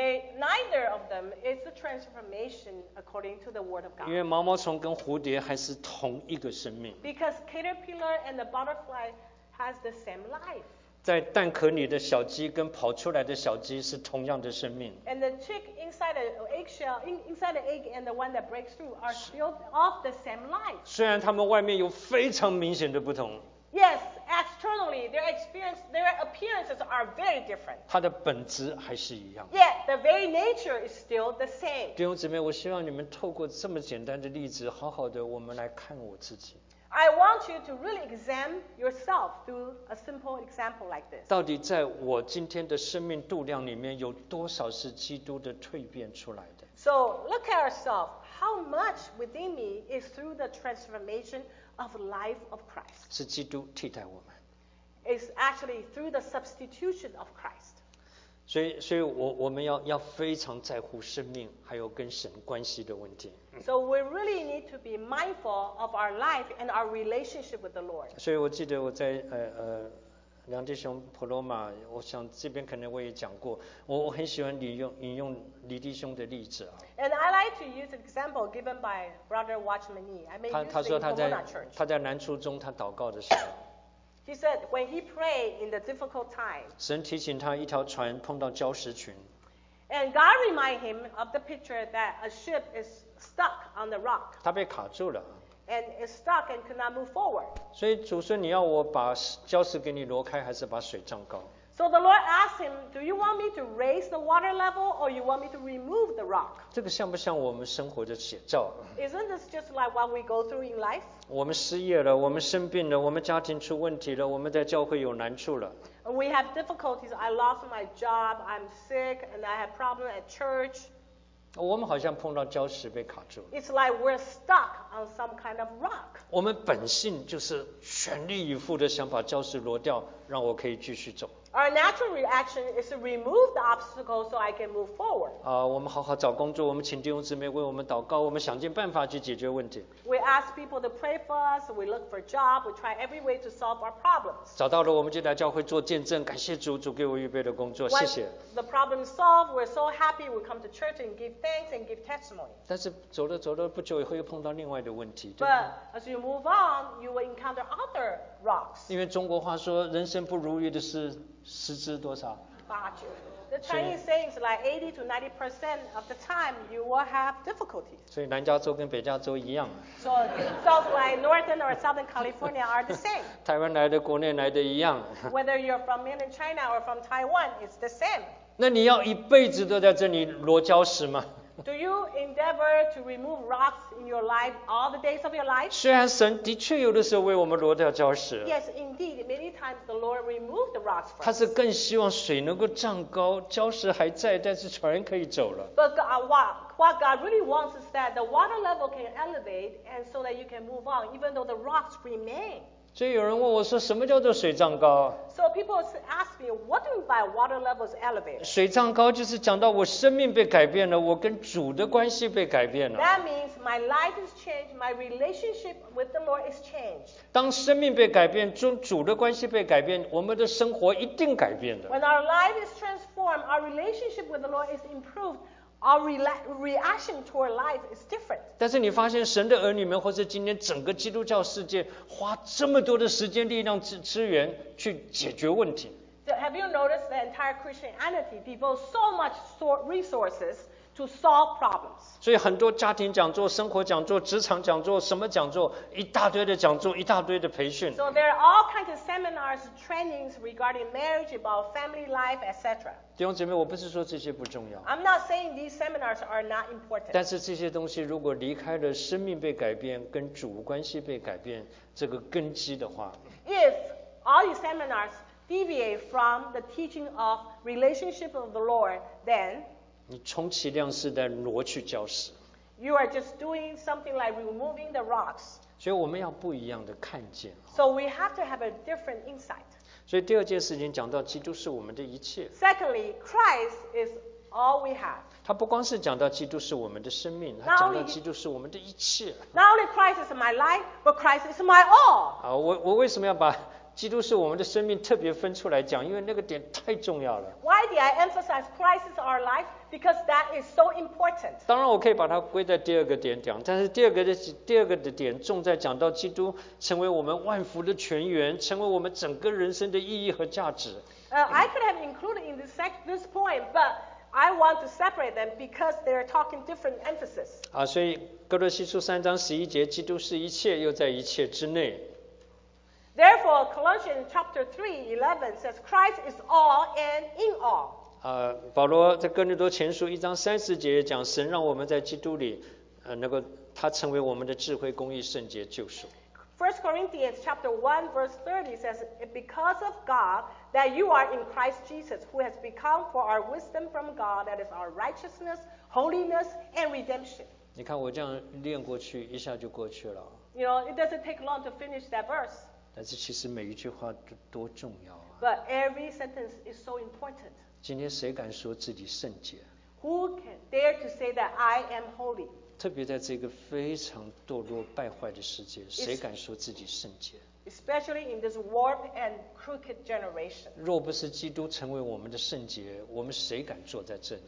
neither of them is the transformation according to the Word of 因为 God. 毛毛虫跟蝴蝶还是同一个生命， Because caterpillar and the butterfly has the same life. 在蛋壳里的小鸡跟跑出来的小鸡是同样的生命。 And the chick inside the eggshell, inside the egg, and the one that breaks through are still of the same life. 虽然它们外面有非常明显的不同， Yes, externally their appearances are very different. 它的本质还是一样。 Yet the very nature is still the same. 弟兄姊妹，我希望你们透过这么简单的例子，好好的我们来看我自己， I want you to really examine yourself through a simple example like this. 到底在我今天的生命度量里面，有多少是基督的蜕变出来的？ So look at ourselves. How much within me is through the transformation of the life of Christ? 是基督替代我们。 It's actually through the substitution of Christ. 所以我们要非常在乎生命，还有跟神关系的问题。 So we really need to be mindful of our life and our relationship with the Lord. 所以我记得我在梁弟兄普罗马，我想这边可能我也讲过，我很喜欢引用李弟兄的例子啊。 And I like to use an example given by Brother Watchman Nee. I may 他 use 说 it 他 in 在 Pomona Church. 他在南初中他祷告的时候， He said when he prayed in the difficult time, 神提醒他一条船碰到礁石群， and God reminded him of the picture that a ship is stuck on the rock 他被卡住了。 and is stuck and could not move forward. 所以主说你要我把礁石给你挪开，还是把水涨高？ So the Lord asked him, do you want me to raise the water level or you want me to remove the rock? 这个像不像我们生活的写照？ Isn't this just like what we go through in life? 我们失业了，我们生病了，我们家庭出问题了，我们在教会有难处了。 And we have difficulties. I lost my job, I'm sick, and I have problems at church. 我们好像碰到礁石被卡住。 It's like we're stuck on some kind of rock. 我们本性就是全力以赴的想把礁石挪掉，让我可以继续走。 Our natural reaction is to remove the obstacle so I can move forward. 我们好好找工作，我们请弟兄姊妹为我们祷告，我们想尽办法去解决问题。 We ask people to pray for us. We look for a job. We try every way to solve our problems. 找到了，我们就来教会做见证，感谢主，主给我预备的工作，谢 Once 谢。 the problem is solved, we're so happy. We come to church and give thanks and give testimony. 但是走了不久以后，又碰到另外的问题，对不对？ But as you move on, you will encounter other rocks. 因为中国话说，人生不如意的事十之多少？ The Chinese saying is like 80 to 90% of the time you will have difficulties. 所以南加州跟北加州一样， So South like Northern or Southern California are the same. 台湾来的、国内来的一样。 Whether you're from mainland China or from Taiwan, it's the same. 那你要一辈子都在这里挪礁石吗？ Do you endeavor to remove rocks in your life all the days of your life? 虽然神的确有的时候为我们挪掉礁石， Yes, indeed. Many times the Lord removed the rocks 他 from 是 us. 更希望水能够涨高，礁石还在，但是船可以走了。 But what God really wants is that the water level can elevate and so that you can move on, even though the rocks remain. 所以有人问我说，什么叫做水涨高？ So people ask me, what do you mean by water levels elevated? 水涨高就是讲到我生命被改变了，我跟主的关系被改变了。 That means my life is changed, my relationship with the Lord is changed. 当生命被改变，主的关系被改变，我们的生活一定改变的。 When our life is transformed, our relationship with the Lord is improved. Our reaction toward life is different. 但是你发现神的儿女们，或者今天整个基督教世界，花这么多的时间、力量、资源去解决问题。 So have you noticed the entire Christianity devotes so much resources to solve problems? 所以很多家庭讲座、生活讲座、职场讲座、什么讲座，一大堆的讲座，一大堆的培训。 So there are all kinds of seminars, trainings regarding marriage, about family life, etc. 弟兄姐妹，我不是说这些不重要， I'm not saying these seminars are not important. 但是这些东西如果离开了生命被改变、跟主关系被改变这个根基的话， If all these seminars deviate from the teaching of relationship of the Lord, then 你充其量是在挪去礁石。 you are just doing something like removing the rocks. 所以我们要不一样的看见。 So we have to have a different insight. 所以第二件事情讲到基督是我们的一切， Secondly, Christ is all we have. 他不光是讲到基督是我们的生命，他讲到基督是我们的一切。 Not only Christ is my life, but Christ is my all. 我为什么要把基督是我们的生命特别分出来讲？因为那个点太重要了。 Why did I emphasize Christ is our life? because that is so important. 当然我可以把它归在第二个点讲，但是第二个的点重在讲到基督成为我们万福的泉源，成为我们整个人生的意义和价值。 I could have included in this point, but I want to separate them because they're talking different emphasis. 所以哥罗西书3章11节，基督是一切，又在一切之内。 Therefore, Colossians chapter 3:11 says, Christ is all and in all. 保罗在哥林多前书1章30节讲，神让我们在基督里，他成为我们的智慧、公义、圣洁、救赎。 1 Corinthians chapter 1 verse 30 says, because of God, that you are in Christ Jesus, who has become for our wisdom from God, that is our righteousness, holiness, and redemption. 你看我这样练过去，一下就过去了。 You know, it doesn't take long to finish that verse. 但是其实每一句话多重要啊！ But every sentence is so important. 今天谁敢说自己圣洁？ Who can dare to say that I am holy? 特别在这个非常堕落败坏的世界，谁敢说自己圣洁？ Especially in this warped and crooked generation. 若不是基督成为我们的圣洁，我们谁敢坐在这里？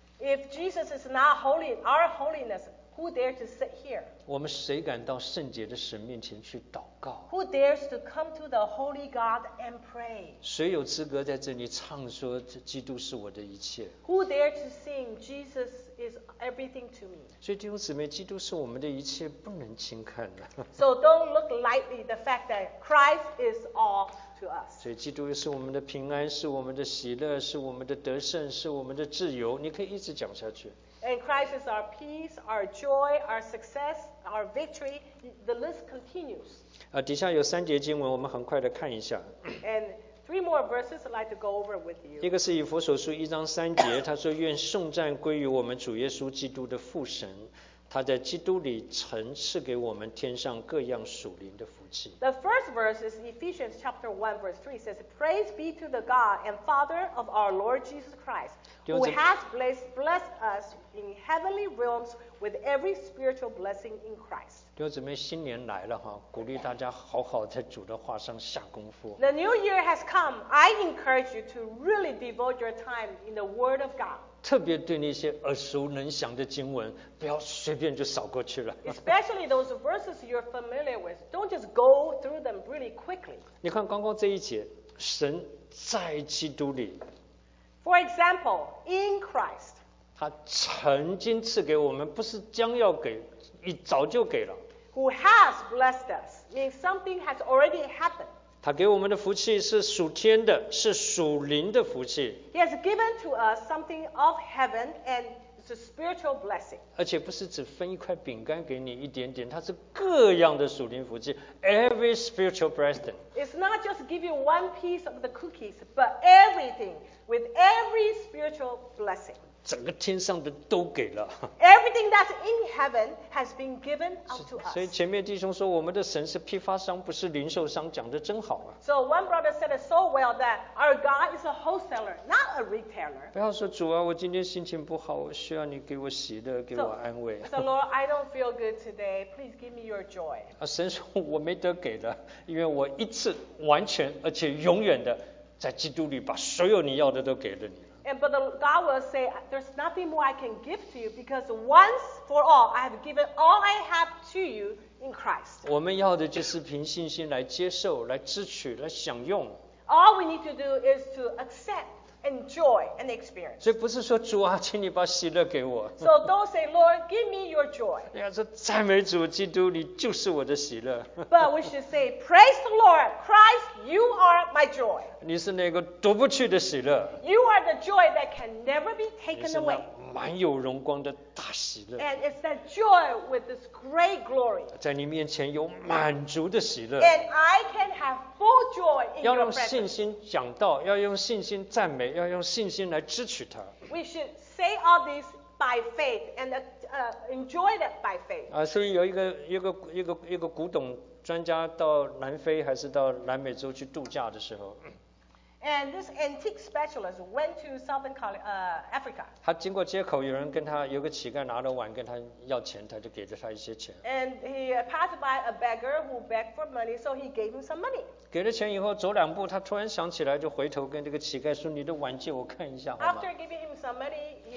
If Jesus is not holy, our holiness, who dare to sit here? 我们谁敢到圣洁的神面前去祷告？ Who dares to come to the holy God and pray? 谁有资格在这里唱说基督是我的一切？ Who dare to sing Jesus is everything to me? 所以弟兄姊妹，基督是我们的一切，不能轻看的。 So don't look lightly the fact that Christ is all to us. 所以基督是我们的平安，是我们的喜乐，是我们的得胜，是我们的自由。你可以一直讲下去。 And Christ is our peace, our joy, our success, our victory. The list continues. 底下有3节经文，我们很快的看一下。 And 3 more verses I'd like to go over with 一 you. 个是以弗所书1章3节，他说：“愿颂赞归于我们主耶稣基督的父神，他在基督里曾赐给我们天上各样属灵的福气。” The first verse is Ephesians chapter 1 verse 3 says, Praise be to the God and Father of our Lord Jesus Christ, who has blessed us in heavenly realms with every spiritual blessing in Christ. 弟兄姊妹，新年来了哈，鼓励大家好好在主的话上下功夫。 The new year has come. I encourage you to really devote your time in the Word of God. 特别对那些耳熟能详的经文，不要随便就扫过去了。 Especially those verses you're familiar with. Don't just go through them really quickly. 你看刚刚这一节，神在基督里， For example, in Christ, 他曾经赐给我们，不是将要给，早就给了。 who has blessed us, means something has already happened. 他给我们的福气是属天的，是属灵的福气， He has given to us something of heaven and it's a spiritual blessing. 而且不是只分一块饼干给你一点点，它是各样的属灵福气 ，every spiritual blessing。 It's not just give you one piece of the cookies, but everything with every spiritual blessing. 整个天上的都给了。 Everything that's in heaven has been given out to 所以 us. 前面弟兄说我们的神是批发商，不是零售商，讲得真好啊！ So one brother said it so well that our God is a wholesaler, not a retailer. 不要说主啊，我今天心情不好，我需要你给我喜乐，给我安慰。 So Lord, I don't feel good today. Please give me your joy. 神说我没得给了，因为我一次完全而且永远的在基督里把所有你要的都给了你。 But God will say, there's nothing more I can give to you because once for all, I have given all I have to you in Christ. 我们要的就是凭信心来接受、来支取、来享用。 All we need to do is to accept, enjoy, and experience. 所以不是说主啊，请你把喜乐给我。 So don't say, Lord, give me your joy. 你要说赞美主，基督你就是我的喜乐。 But we should say, praise the Lord, Christ, you are my joy. 你是那个夺不去的喜乐， You are the joy that can never be 你 taken 是 away. 那满有荣光的大喜乐， And it's that joy with this great glory. 在你面前有满足的喜乐。 And I can have full joy in 要 your 用信 presence. 心讲道，要用信心赞美，要用信心来支取它。 We should say all this by faith and enjoy that by faith. 所以有一个古董专家到南非还是到南美洲去度假的时候， And this antique specialist went to Southern Africa. 他经过街口，有个乞丐拿了碗跟他要钱，他就给了他一些钱。 And he passed by a beggar who begged for money, so he gave him some money. 给了钱以后走2步，他突然想起来，就回头跟这个乞丐说：“你的碗借我看一下好吗 After giving him some money, he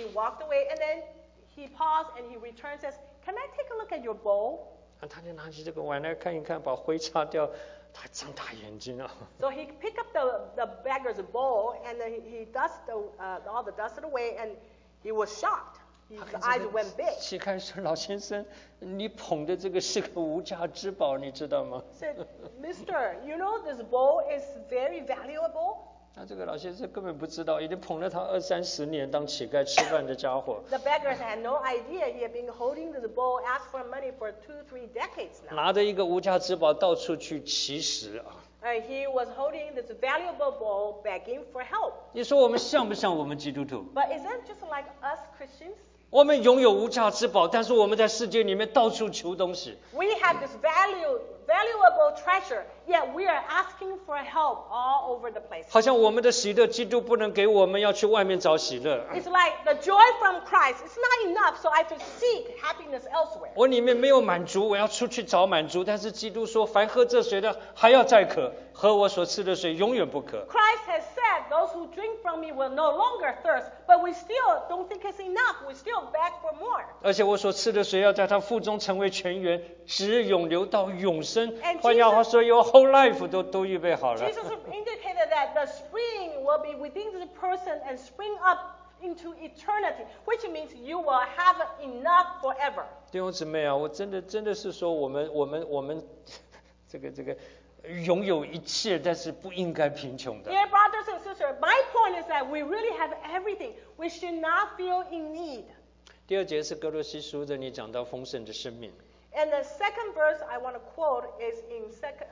he walked away, and then he paused and he returned and says, "Can I take a look at your bowl?" 他就拿起这个碗来看一看，把灰擦掉，他张大眼睛啊。 So he picked up the beggar's bowl and then he dusted all the dust away, and he was shocked. His eyes went big. 乞丐说：“老先生，你捧的这个是个无价之宝，你知道吗？” Said, "Mister, you know this bowl is very valuable." 那这个老先生根本不知道，已经捧了他20-30年当乞丐吃饭的家伙。 The beggar had no idea he had been holding this bowl, asked for money for 2-3 decades now. 拿着一个无价之宝到处去乞食啊！ He was holding this valuable bowl, begging for help. 你说我们像不像我们基督徒？ But isn't just like us Christians? 我们拥有无价之宝，但是我们在世界里面到处求东西。 We have this valuable treasure, yet we are asking for help all over the place. 好像我们的喜乐，基督不能给我们，要去外面找喜乐。 It's like the joy from Christ. It's not enough, so I have to seek happiness elsewhere. 我里面没有满足，我要出去找满足。但是基督说，凡喝这水的，还要再渴，喝我所赐的水，永远不渴。 Christ has said, "Those who drink from me will no longer thirst," but we still don't think it's enough. We still beg for more. 而且我所赐的水要在他腹中成为泉源，直涌流到永生。 And 换句话说，有 whole life 都预备好了。 Jesus indicated that the spring will be within this person and spring up into eternity, which means you will have enough forever. 弟兄姊妹啊，我真的是说，我们这个拥有一切，但是不应该贫穷的。 Dear brothers and sisters, my point is that we really have everything. We should not feel in need. 第二节是哥罗西书这里讲到丰盛的生命。 And the second verse I want to quote is in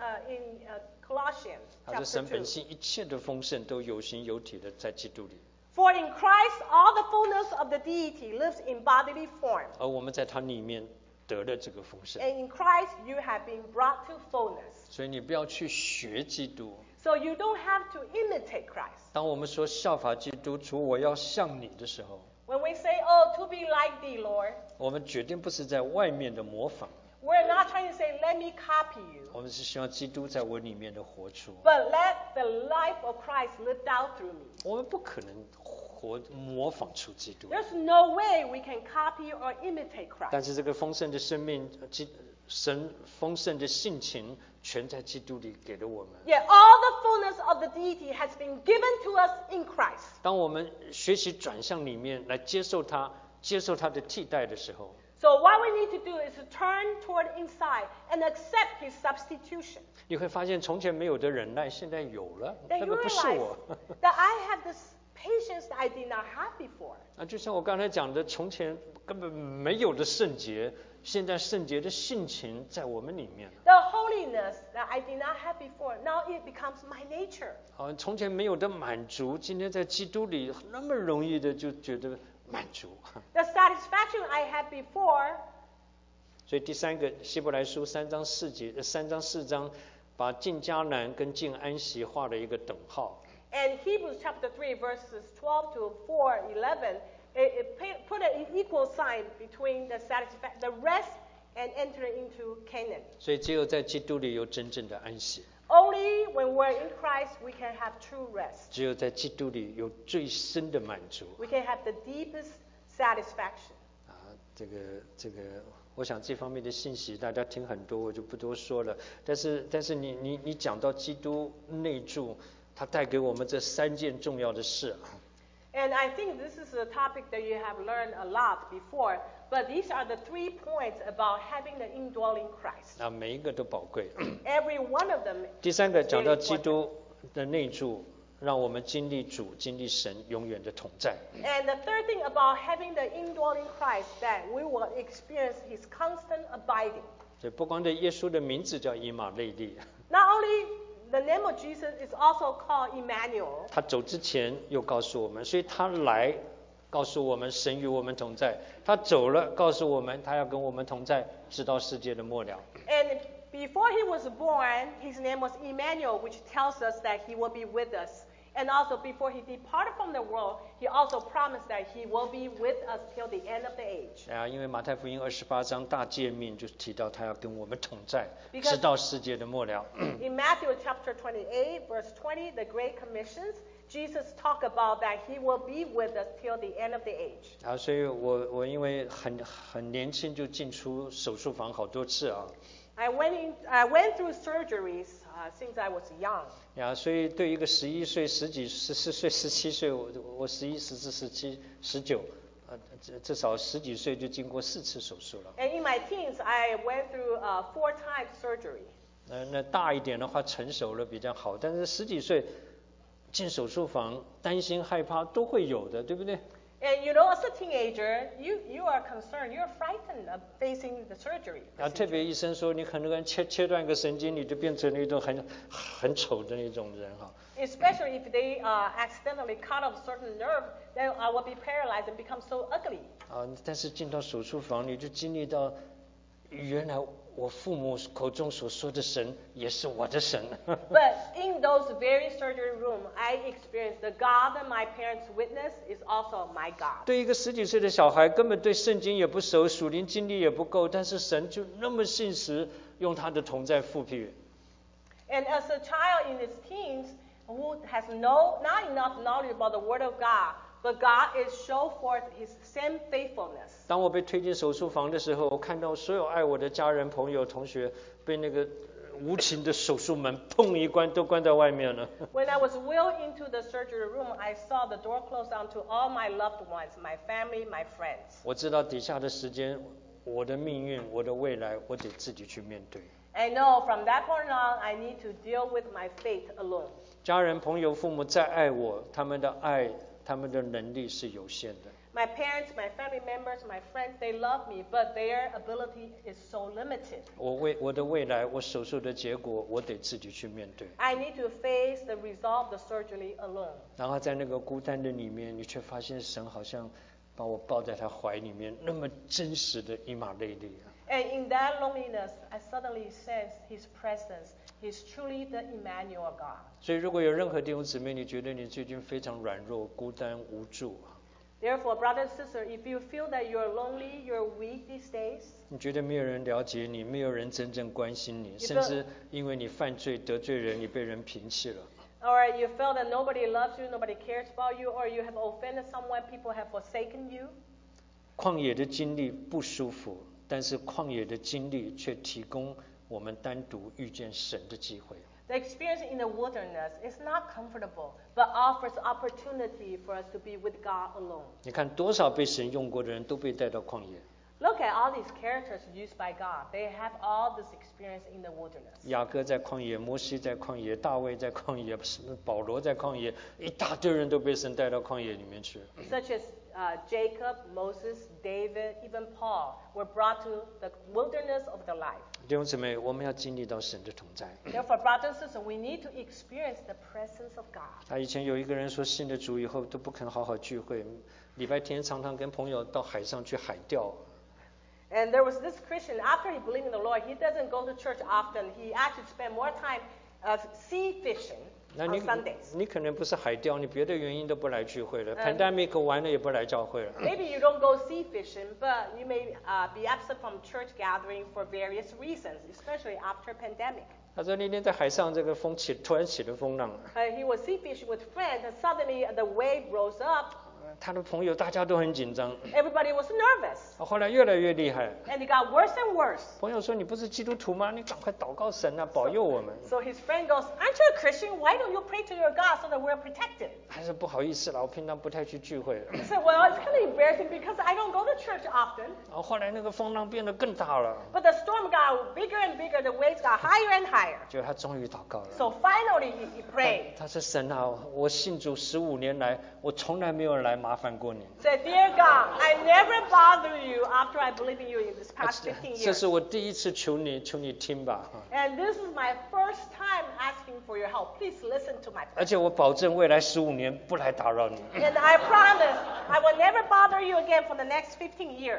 Colossians 他说 chapter 神本 2. 性一切的丰盛都有形有体的在基督里， For in Christ all the fullness of the deity lives in bodily form. 而我们在他里面得了这个丰盛。 And in Christ you have been brought to fullness. 所以你不要去学基督。 So you don't have to imitate Christ. 当我们说效法基督，主我要像你的时候， When we say, "Oh, to be like thee, Lord," 我们决定不是在外面的模仿， we're not trying to say, "Let me copy you," 我们是希望基督在我里面的活出。 but let the life of Christ live out through me. 我们不可能模仿出基督， There's no way we can copy or imitate Christ. 但是这个丰盛的生命，神丰盛的性情，全在基督里给了我们。 Yet all the fullness of the deity has been given to us in Christ. 当我们学习转向里面来接受他的替代的时候， So what we need to do is to turn toward inside and accept his substitution. 你会发现从前没有的忍耐，现在有了， That 那 you 个不是 realize 我。 that I have this patience that I did not have before. 啊，就像我刚才讲的，从前根本没有的圣洁，现在圣洁的性情在我们里面。 The holiness that I did not have before, now it becomes my nature. 啊，从前没有的满足，今天在基督里那么容易的就觉得满足。 The satisfaction I had before. 所以第三个希伯来书3章4章，把进迦南跟进安息画了一个等号。 And Hebrews chapter 3 verses 12 to 11, it put an equal sign between the rest and entering into Canaan. 所以只有在基督里有真正的安息， Only when we're in Christ we can have true rest. 只有在基督里有最深的满足。 We can have the deepest satisfaction. 啊，这个，我想这方面的信息大家听很多，我就不多说了。但是你讲到基督内住，它带给我们这3件重要的事。 And I think this is a topic that you have learned a lot before, but these are the 3 points about having the indwelling Christ. 啊，每一个都宝贵。 Every one of them. 第3个讲到基督的内住，让我们经历主、经历神永远的同在。 And the third thing about having the indwelling Christ, that we will experience his constant abiding. 所以不光对耶稣的名字叫以马内利， Not only the name of Jesus is also called Emmanuel. 他走之前又告诉我们，所以他来告诉我们神与我们同在，他走了告诉我们他要跟我们同在，直到世界的末了。 And before he was born, his name was Emmanuel, which tells us that he will be with us. And also before he departed from the world, he also promised that he will be with us till the end of the age. 啊，因为马太福音28章大诫命就提到他要跟我们同在， Because 直到世界的末了。 In Matthew chapter 28, verse 20, the Great Commissions Jesus talked about that he will be with us till the end of the age. 所以我因为很年轻就进出手术房好多次啊。 I went through surgeries since I was young. 所以对一个11岁、14岁、17岁，我11、14、17、19，至少10几岁就经过4次手术了。 And in my teens, I went through 4 times surgery. 那大一点的话，成熟了比较好，但是10几岁进手术房，担心害怕都会有的，对不对？ And you know, as a teenager, you are concerned, you're frightened of facing the surgery. 特别医生说你可能切断一个神经，你就变成了一种很丑的那种人哈。 Especially if they accidentally cut off certain nerve, then I will be paralyzed and become so ugly. 但是进到手术房，你就经历到，原来我父母口中所说的神也是我的神。 But in those very surgery room, I experienced the God that my parents witnessed is also my God. 对一个10几岁的小孩，根本对圣经也不熟，属灵经历也不够，但是神就那么信实，用他的同在复辟。 And as a child in his teens who has not enough knowledge about the Word of God, but God is show forth His same faithfulness. 当我被推进手术房的时候，我看到所有爱我的家人、朋友、同学被那个无情的手术门砰一关，都关在外面了。 When I was wheeled into the surgery room, I saw the door close onto all my loved ones, my family, my friends. 我知道底下的时间，我的命运，我的未来，我得自己去面对。 I know from that point on, I need to deal with my fate alone. 家人、朋友、父母再爱我，他们的爱、他们的能力是有限的。 My parents, my family members, my friends, they love me, but their ability is so limited. 我的未来，我手术的结果，我得自己去面对。 I need to face the result of the surgery alone. 然后在那个孤单的里面，你却发现神好像把我抱在他怀里面，那么真实的以马内利。 And in that loneliness, I suddenly sense His presence. He's truly the Emmanuel God. 所以如果有任何弟兄姊妹，你觉得你最近非常软弱、孤单、无助， Therefore, brother and sister, if you feel that you're lonely, you're weak these days, 你觉得没有人了解你，没有人真正关心你，甚至因为你犯罪得罪人，你被人摒弃了。 or you feel that nobody loves you, nobody cares about you, or you have offended someone, people have forsaken you. 旷野的经历不舒服，但是旷野的经历却提供我们单独遇见神的机会。 The experience in the wilderness is not comfortable, but offers opportunity for us to be with God alone. 你看多少被神用过的人都被带到旷野。 Look at all these characters used by God. They have all this experience in the wilderness. 雅各在旷野，摩西在旷野，大卫在旷野，保罗在旷野，一大堆人都被神带到旷野里面去。 Such as Jacob, Moses, David, even Paul were brought to the wilderness of their life. 弟兄姊妹，我们要经历到神的同在。 Therefore, brothers and sisters, we need to experience the presence of God. 以前有一个人说，信了主以后都不肯好好聚会，礼拜天常常跟朋友到海上去海钓。 And there was this Christian, after he believed in the Lord, he doesn't go to church often. He actually spent more time sea fishing on Sundays. 你可能不是海钓，你别的原因都不来聚会了。pandemic 完了也不来教会了。 Maybe you don't go sea fishing, but you may be absent from church gathering for various reasons, especially after pandemic. 他说那天在海上，这个风突然起了风浪。 He was sea fishing with friends, and suddenly the wave rose up. 他的朋友大家都很紧张。 Everybody was nervous. 后来越来越厉害。 And it got worse and worse. 朋友说：“你不是基督徒吗？你赶快祷告神啊，保佑我们。” So his friend goes, "Aren't you a Christian? Why don't you pray to your God so that we're protected?" 还是不好意思了，我平常不太去聚会。 He said, "Well, it's kind of embarrassing because I don't go to church often." 后来那个风浪变得更大了。 But the storm got bigger and bigger. The waves got higher and higher. 就他终于祷告了。 So finally he prayed. 他说：“神啊，我信主15年来，我从来没有来麻烦过你。” Said, "Dear God, I never bother you after I believe in you in this past 15 这 years. 是我第一次求你听吧。 And this is my first time asking for your help. Please listen to my 而 prayer. 且我保证未来15年不来打扰你。 And I promise I will never bother you again for the next 15 years."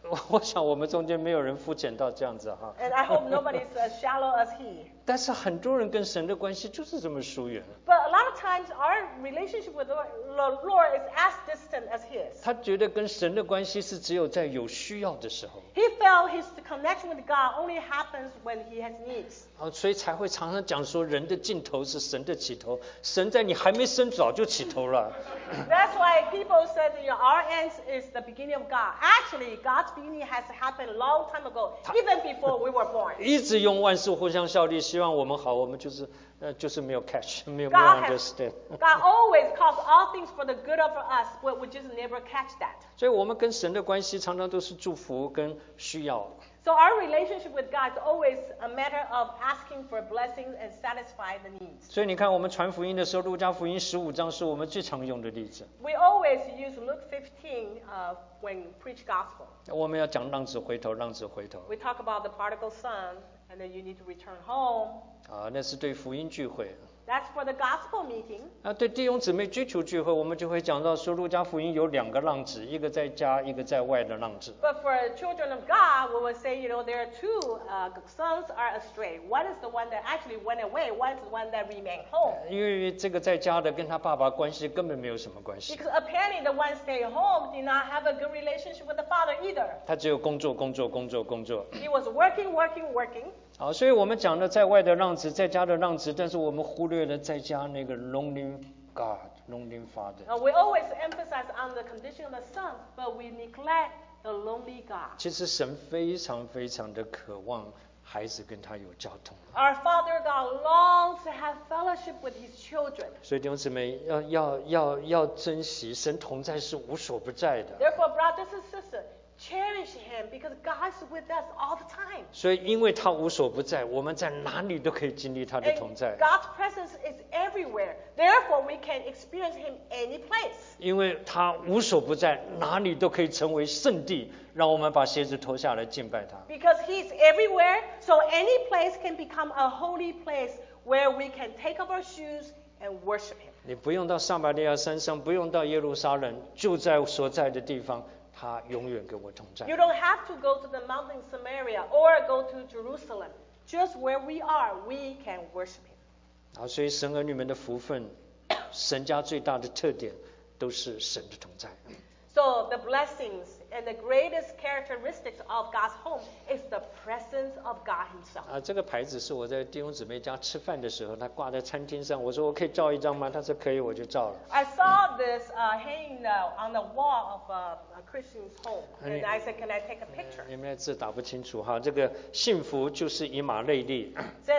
我想我们中间没有人肤浅到这样子哈。 And I hope nobody's as shallow as he. 但是很多人跟神的关系就是这么疏远。 But a lot of times our relationship with the Lord is as distant as his. 他觉得跟神的关系是只有在有需要的时候。 He felt his connection with God only happens when he has needs. 所以才会常常讲说，人的尽头是神的起头，神在你还没生早就起头了。 That's why people said, our end is the beginning of God. Actually, God's beginning has happened a long time ago, even before we were born. 一直用万事互相效力，希望我们好，我们就是没有 catch， 没有 understand。 God always calls all things for the good of us, but we just never catch that. 所以我们跟神的关系常常都是祝福跟需要。 So our relationship with God is always a matter of asking for blessings and satisfy the needs. 所以你看，我们传福音的时候，路加福音15章是我们最常用的例子。 We always use Luke 15 when preach gospel. 我们要讲浪子回头，浪子回头。 We talk about the prodigal son, and then you need to return home. 那是对福音聚会。 That's for the gospel meeting. 对弟兄姊妹追求聚会，我们就会讲到说，路加福音有2个浪子，一个在家，一个在外的浪子。 But for children of God, we will say, there are two sons are astray. One is the one that actually went away. One is the one that remained home. 因为这个在家的跟他爸爸关系根本没有什么关系。 Because apparently the one staying home did not have a good relationship with the father either. 他只有工作，工作，工作，工作。 He was working. 所以我们讲的在外的浪子，在家的浪子，但是我们忽略了在家那个 lonely God、lonely Father。 We always emphasize on the condition of the son, but we neglect the lonely God. 其实神非常非常的渴望孩子跟他有交通。 Our Father God longs to have fellowship with His children. 所以弟兄姊妹要珍惜，神同在是无所不在的。 Therefore, brothers and sisters, cherish Him because God's with us all the time. 所以因为他无所不在，我们在哪里都可以经历他的同在。 And God's presence is everywhere. Therefore, we can experience Him any place. 因为他无所不在，哪里都可以成为圣地，让我们把鞋子脱下来敬拜他。 Because He's everywhere, so any place can become a holy place where we can take off our shoes and worship Him. 你不用到撒玛利亚山上，不用到耶路撒冷，就在所在的地方，他永远跟我同在。 You don't have to go to the mountain Samaria or go to Jerusalem. Just where we are, we can worship Him. 所以神儿女们的福分，神家最大的特点都是神的同在。 So the blessings and the greatest characteristics of God's home is the presence of God Himself. 这个牌子是我在弟兄姊妹家吃饭的时候，他挂在餐厅上，我说我可以照一张吗？他说可以，我就照了。 I saw this hanging on the wall of a Christian's home, and I said, "Can I take a picture?" 你们的字打不清楚哈，这个幸福就是以马内利。 Says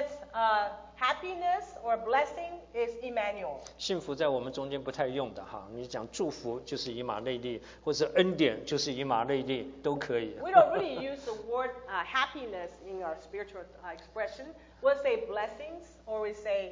happiness or blessing is Emmanuel. 幸福在我们中间不太用的哈，你讲祝福就是以马内利，或者恩典就是以马内利，都可以。 We don't really use the word happiness in our spiritual expression. We'll say blessings or we say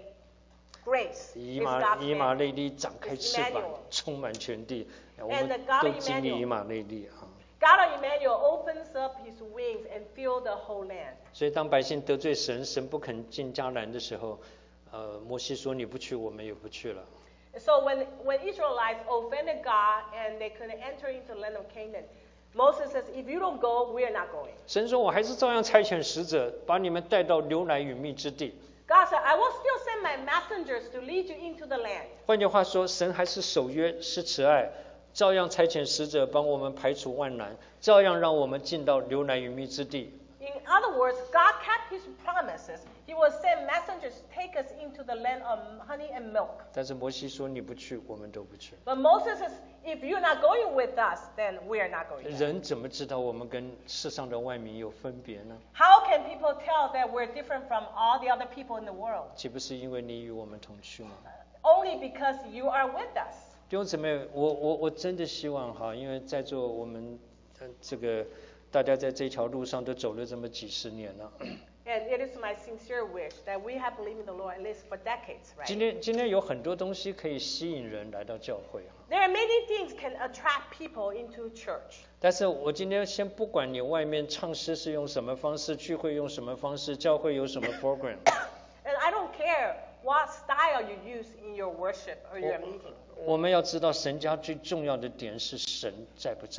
grace. 以 It's God's 马 name. 内利展开翅膀 Emmanuel， 充满全地，我 And 们 God 都 of 经历 Emmanuel 以马内利哈。 God of Emmanuel opens up His wings and fill the whole land. 所以当百姓得罪神，神不肯进迦南的时候，摩西说你不去，我们也不去了。 So when Israelites offended God and they couldn't enter into the land of Canaan, Moses says, "If you don't go, we are not going." 神说我还是照样差遣使者，把你们带到流奶与蜜之地。 God said, "I will still send my messengers to lead you into the land." 换句话说，神还是守约，是慈爱，照样差遣使者帮我们排除万难，照样让我们进到流奶与蜜之地。 In other words, God kept His promises. He will send messengers to take us into the land of honey and milk. 但是摩西说你不去，我们都不去。 But Moses says, "If you're not going with us, then we are not going." 人怎么知道我们跟世上的外民有分别呢？ How can people tell that we're different from all the other people in the world? 岂不是因为你与我们同去吗？ Only because you are with us. 弟兄姊妹，我真的希望哈，因为在座我们这个大家在这条路上都走了这么几十年了。 And it is my sincere wish that we have believed in the Lord at least for decades, right? 今天有很多东西可以吸引人来到教会。 There are many things can attract people into church. 但是我今天先不管你外面唱诗是用什么方式，聚会用什么方式，教会有什么 program。 And I don't care what style you use in your worship or your meeting. 我们要知道神家最重要的点是神在不在。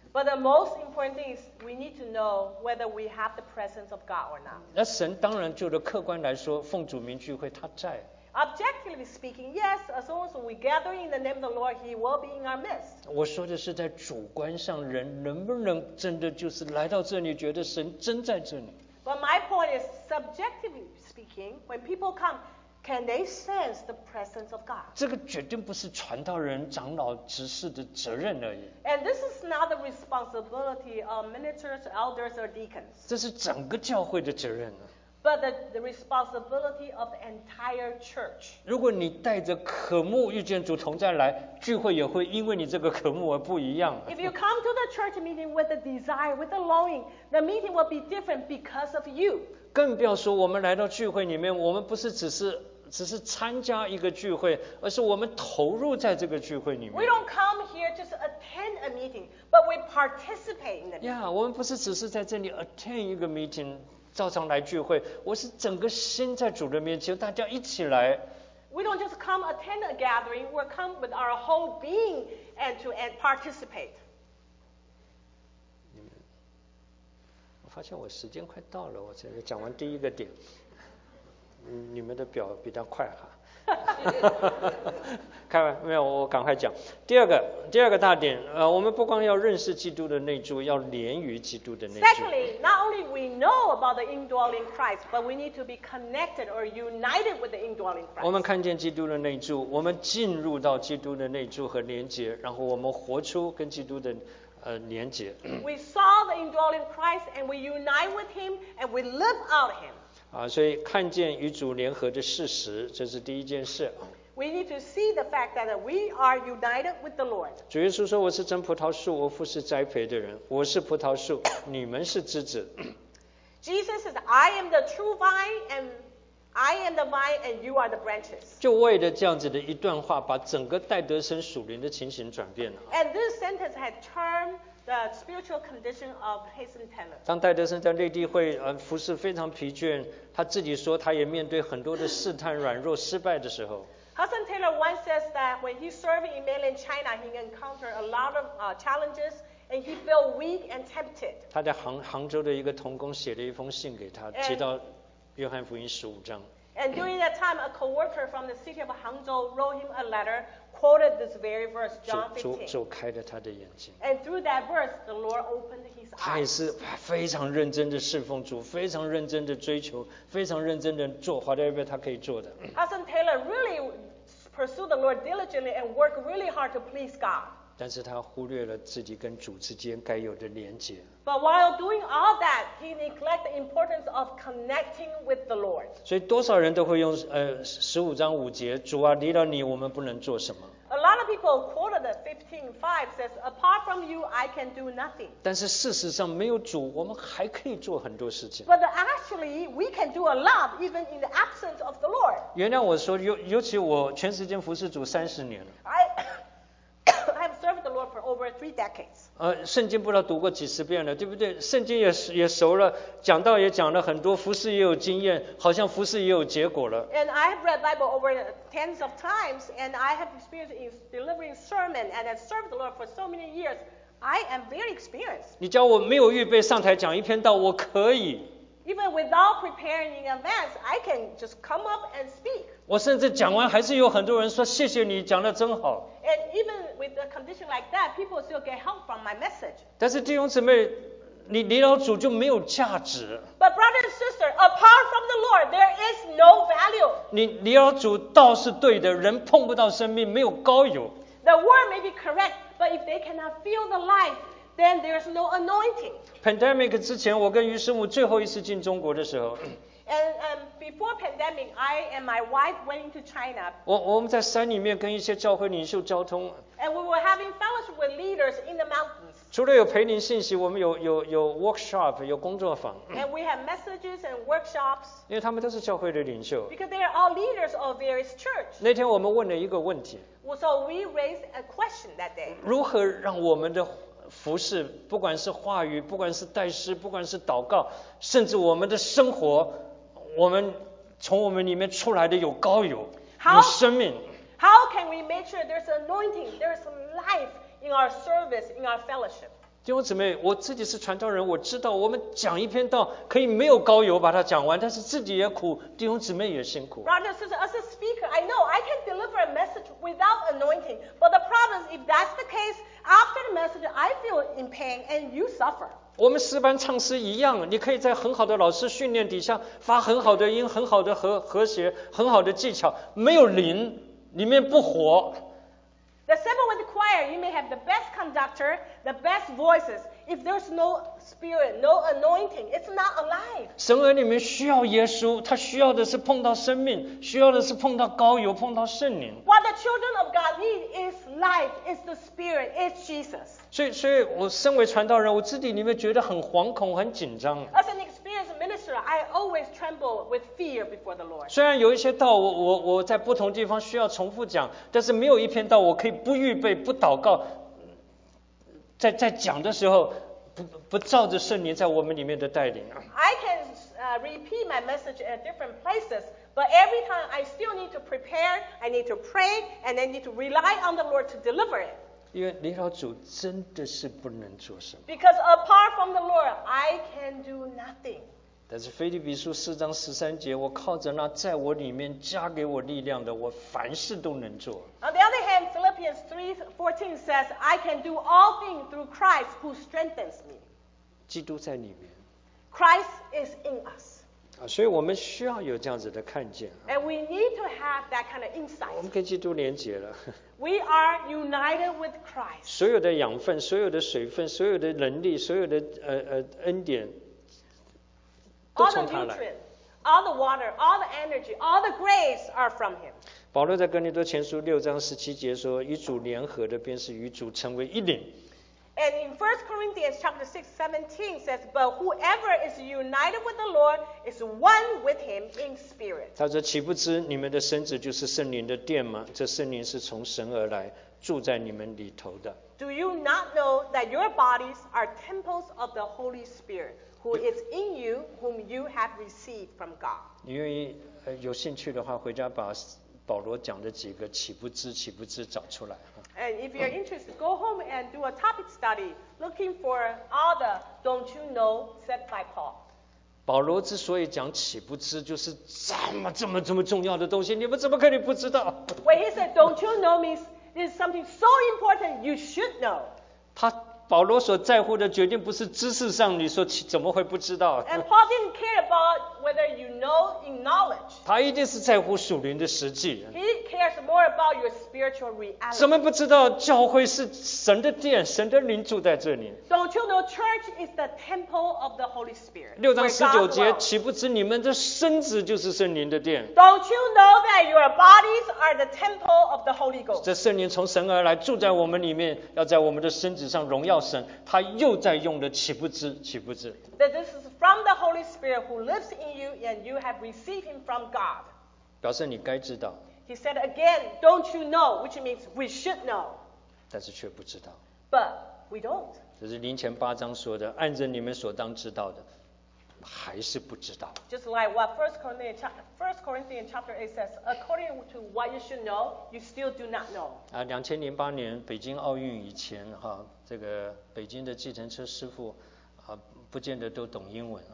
But the most important thing is we need to know whether we have the presence of God or not. 那神当然就的客观来说，奉主名聚会他在。 Objectively speaking, yes, as long as we gather in the name of the Lord, He will be in our midst. 我说的是在主观上，人能不能真的就是来到这里，觉得神真在这里。 But my point is, subjectively speaking, when people come, can they sense the presence of God? 这个绝对不是传道人、长老、执事的责任而已。 And this is not the responsibility of ministers, elders, or deacons. 这是整个教会的责任。 But the responsibility of the entire church. 如果你带着渴慕遇见主同在来聚会，也会因为你这个渴慕而不一样。 If you come to the church meeting with a desire, with a longing, the meeting will be different because of you. 更不要说我们来到聚会里面，我们不是只是参加一个聚会，而是我们投入在这个聚会里面。 We don't come here just to attend a meeting, but we participate in the meeting. 我们不是只是在这里 attend 一个 meeting。照常来聚会，我是整个心在主的面前，大家一起来。 We don't just come attend a gathering, we come with our whole being and participate. 我发现我时间快到了，我这个讲完第一个点，你们的表比较快哈。开玩没有，我赶快讲。第二个大点，我们不光要认识基督的内住，要连于基督的内住。 Secondly, not only we know about the indwelling Christ, but we need to be connected or united with the indwelling Christ. 我们看见基督的内住，我们进入到基督的内住和连结，然后我们活出跟基督的连结。 We saw the indwelling Christ and we unite with Him and we live out Him. 所以看见与主联合的事实，这是第一件事。 We need to see the fact that we are united with the Lord. 主耶稣说：“我是真葡萄树，我父是栽培的人。我是葡萄树，你们是枝子。” Jesus says, "I am the true vine, and I am the vine, and you are the branches." 就为了这样子的一段话，把整个戴德生属灵的情形转变了。 And this sentence had turned the spiritual condition of Hudson Taylor. 当戴德生在内地会服侍非常疲倦，他自己说他也面对很多的试探、软弱、失败的时候。 Hudson Taylor once says that when he served in mainland China, he encountered a lot of challenges, and he felt weak and tempted. 他在杭州的一个同工写了一封信给他，接到约翰福音15章。 And during that time, a co-worker from the city of Hangzhou wrote him a letter, quoted this very verse, John 15. 主开了他的眼睛。 And through that verse, the Lord opened his 他也 eyes. 是非常认真的侍奉主，非常认真的追求，非常认真的做 whatever 他可以做的。 Hudson Taylor really pursued the Lord diligently and worked really hard to please God. 但是他忽略了自己跟主之间该有的连结。 But while doing all that, he neglected the importance of connecting with the Lord. 所以多少人都会用15章5节，主啊，离了你，我们不能做什么。 A lot of people quoted the 15:5 says, "Apart from you, I can do nothing." 但是事实上，没有主，我们还可以做很多事情。 But actually, we can do a lot even in the absence of the Lord. 原谅我说，尤其我全时间服侍主30年了。 I have served the Lord for over 3 decades. 圣经不知道读过几十遍了，对不对？圣经也熟了，讲道也讲了很多，服侍也有经验，好像服侍也有结果了。 And I have read Bible over tens of times, and I have experience in delivering sermon, and have served the Lord for so many years. I am very experienced. 你叫我没有预备上台讲一篇道，我可以。 Even without preparing in advance, I can just come up and speak. 我甚至讲完，还是有很多人说谢谢你讲得真好。 And even with a condition like that, people still get help from my message. 但是弟兄姊妹，你离了主就没有价值。 But brother and sister, apart from the Lord, there is no value. 你离了主道是对的，人碰不到生命，没有膏油。 The word may be correct, but if they cannot feel the life, then there is no anointing. Pandemic 之前，我跟于师母最后一次进中国的时候。 And before pandemic, I and my wife went into China. 我们在山里面跟一些教会领袖交通。 And we were having fellowship with leaders in the mountains. 除了有培灵信息，我们有 workshop， 有工作坊。 And we have messages and workshops. 因为他们都是教会的领袖。 Because they are all leaders of various church. 那天我们问了一个问题。 So we raised a question that day. 如何让我们的服事，不管是话语，不管是带诗，不管是祷告，甚至我们的生活，我们从我们里面出来的有膏油，有生命。 How can we make sure there's anointing, there's life in our service, in our fellowship? 弟兄姊妹，我自己是传道人，我知道我们讲一篇道可以没有膏油把它讲完，但是自己也苦，弟兄姊妹也辛苦。 Brother, sister, as a speaker, I know I can deliver a message without anointing, but the problem is if that's the case, after the message, I feel in pain and you suffer. 我们诗班唱诗一样，你可以在很好的老师训练底下发很好的音，很好的和谐，很好的技巧，没有灵，里面不活。 The same with the choir, you may have the best conductor, the best voices. If there's no spirit, no anointing, it's not alive. 神儿里面需要耶稣，他需要的是碰到生命，需要的是碰到膏油，碰到圣灵。 What the children of God need is life, is the spirit, is Jesus. 所以我身为传道人，我自己里面觉得很惶恐，很紧张。 As an experienced minister, I always tremble with fear before the Lord. 虽然有一些道我在不同地方需要重复讲，但是没有一篇道我可以不预备、不祷告，在讲的时候不照着圣灵在我们里面的带领。 I can repeat my message at different places, but every time I still need to prepare, I need to pray, and I need to rely on the Lord to deliver it. 因为离了主真的是不能做什么。 Because apart from the Lord, I can do nothing. 但是腓立比书4章13节，我靠着那在我里面加给我力量的，我凡事都能做。 On the other hand, Philippians 3:14 says, I can do all things through Christ who strengthens me. 基督在里面。 Christ is in us. 所以我们需要有这样子的看见。 And we need to have that kind of 我 insight. 们跟基督连结了。 We are united with Christ. 所有的养分，所有的水分，所有的能力，所有的恩典，都 All the 从他来。 nutrients, all the water, all the energy, all the grace are from Him. 保罗在哥林多前书6章17节说：“与主联合的，便是与主成为一灵。” And in 1 Corinthians chapter 6:17 says, But whoever is united with the Lord is one with Him in spirit. 他说：“岂不知你们的身子就是圣灵的殿吗？这圣灵是从神而来，住在你们里头的。” Do you not know that your bodies are temples of the Holy Spirit, who is in you, whom you have received from God? 你愿意有兴趣的话，回家把保罗讲的几个岂不知找出来。 And if you're interested, go home and do a topic study looking for all the don't you know said by Paul. 保罗之所以讲岂不知，就是这么重要的东西，你们怎么可以不知道？ When he said don't you know means this is something so important you should know. 保罗所在乎的决定不是知识上，你说怎么会不知道？ And Paul didn't care about whether you know in knowledge. 他一定是在乎属灵的实际。 He cares more about your spiritual reality. 怎么不知道教会是神的殿，神的灵住在这里？ Don't you know church is the temple of the Holy Spirit? 6章 where God 19节， dwells. 岂不知你们的身子就是圣灵的殿？ Don't you know that your bodies are the temple of the Holy Ghost? 这圣灵从神而来，住在我们里面，要在我们的身子上荣耀神。他又在用的岂不知。 That this is from the Holy Spirit who lives in you and you have received him from God. 表示你该知道， He said again, don't you know, which means we should know, 但是却不知道。 but we don't. 这是林前8章说的，按着你们所当知道的，还是不知道。 Just like what 1 Corinthians chapter 8 says, according to what you should know, you still do not know. 2008年北京奥运以前这个北京的计程车师傅不见得都懂英文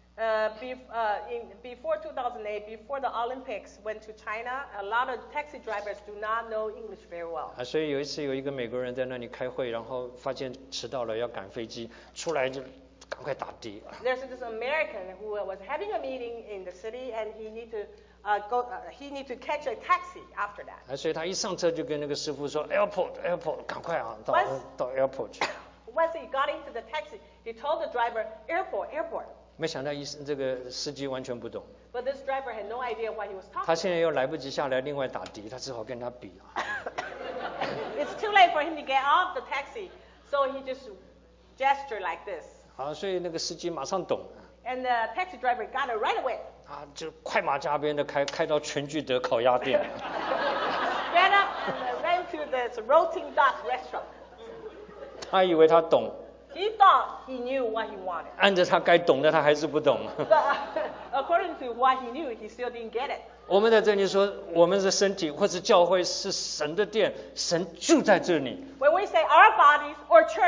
Before 2008, before the Olympics went to China, a lot of taxi drivers do not know English very well. 所以有一次有一个美国人在那里开会，然后发现迟到了要赶飞机，出来就赶快打的。 There's this American who was having a meeting in the city, and he need to catch a taxi after that. 所以他一上车就跟那个师傅说 airport 赶快到 airport 去。 Once he got into the taxi, he told the driver, airport. 没想到这个司机完全不懂， But this driver had no idea what he was 他 talking 现在又来不及下来另外打的，他只好跟他比。 It's too late for him to get off the taxi, so he just gestured like this. 所以那个司机马上懂。 And the taxi driver got it right away. 就快马加鞭的开到全聚德烤鸭店。 Ran up and ran to this Roasting Duck restaurant. 他以为他懂， He thought he knew what he wanted. 按着他该懂的他还是不懂。 But according to what he knew, he still didn't get it. 我们在这里说，我们的身体或是教会是神的殿，神住在这里。 When we say our bodies or church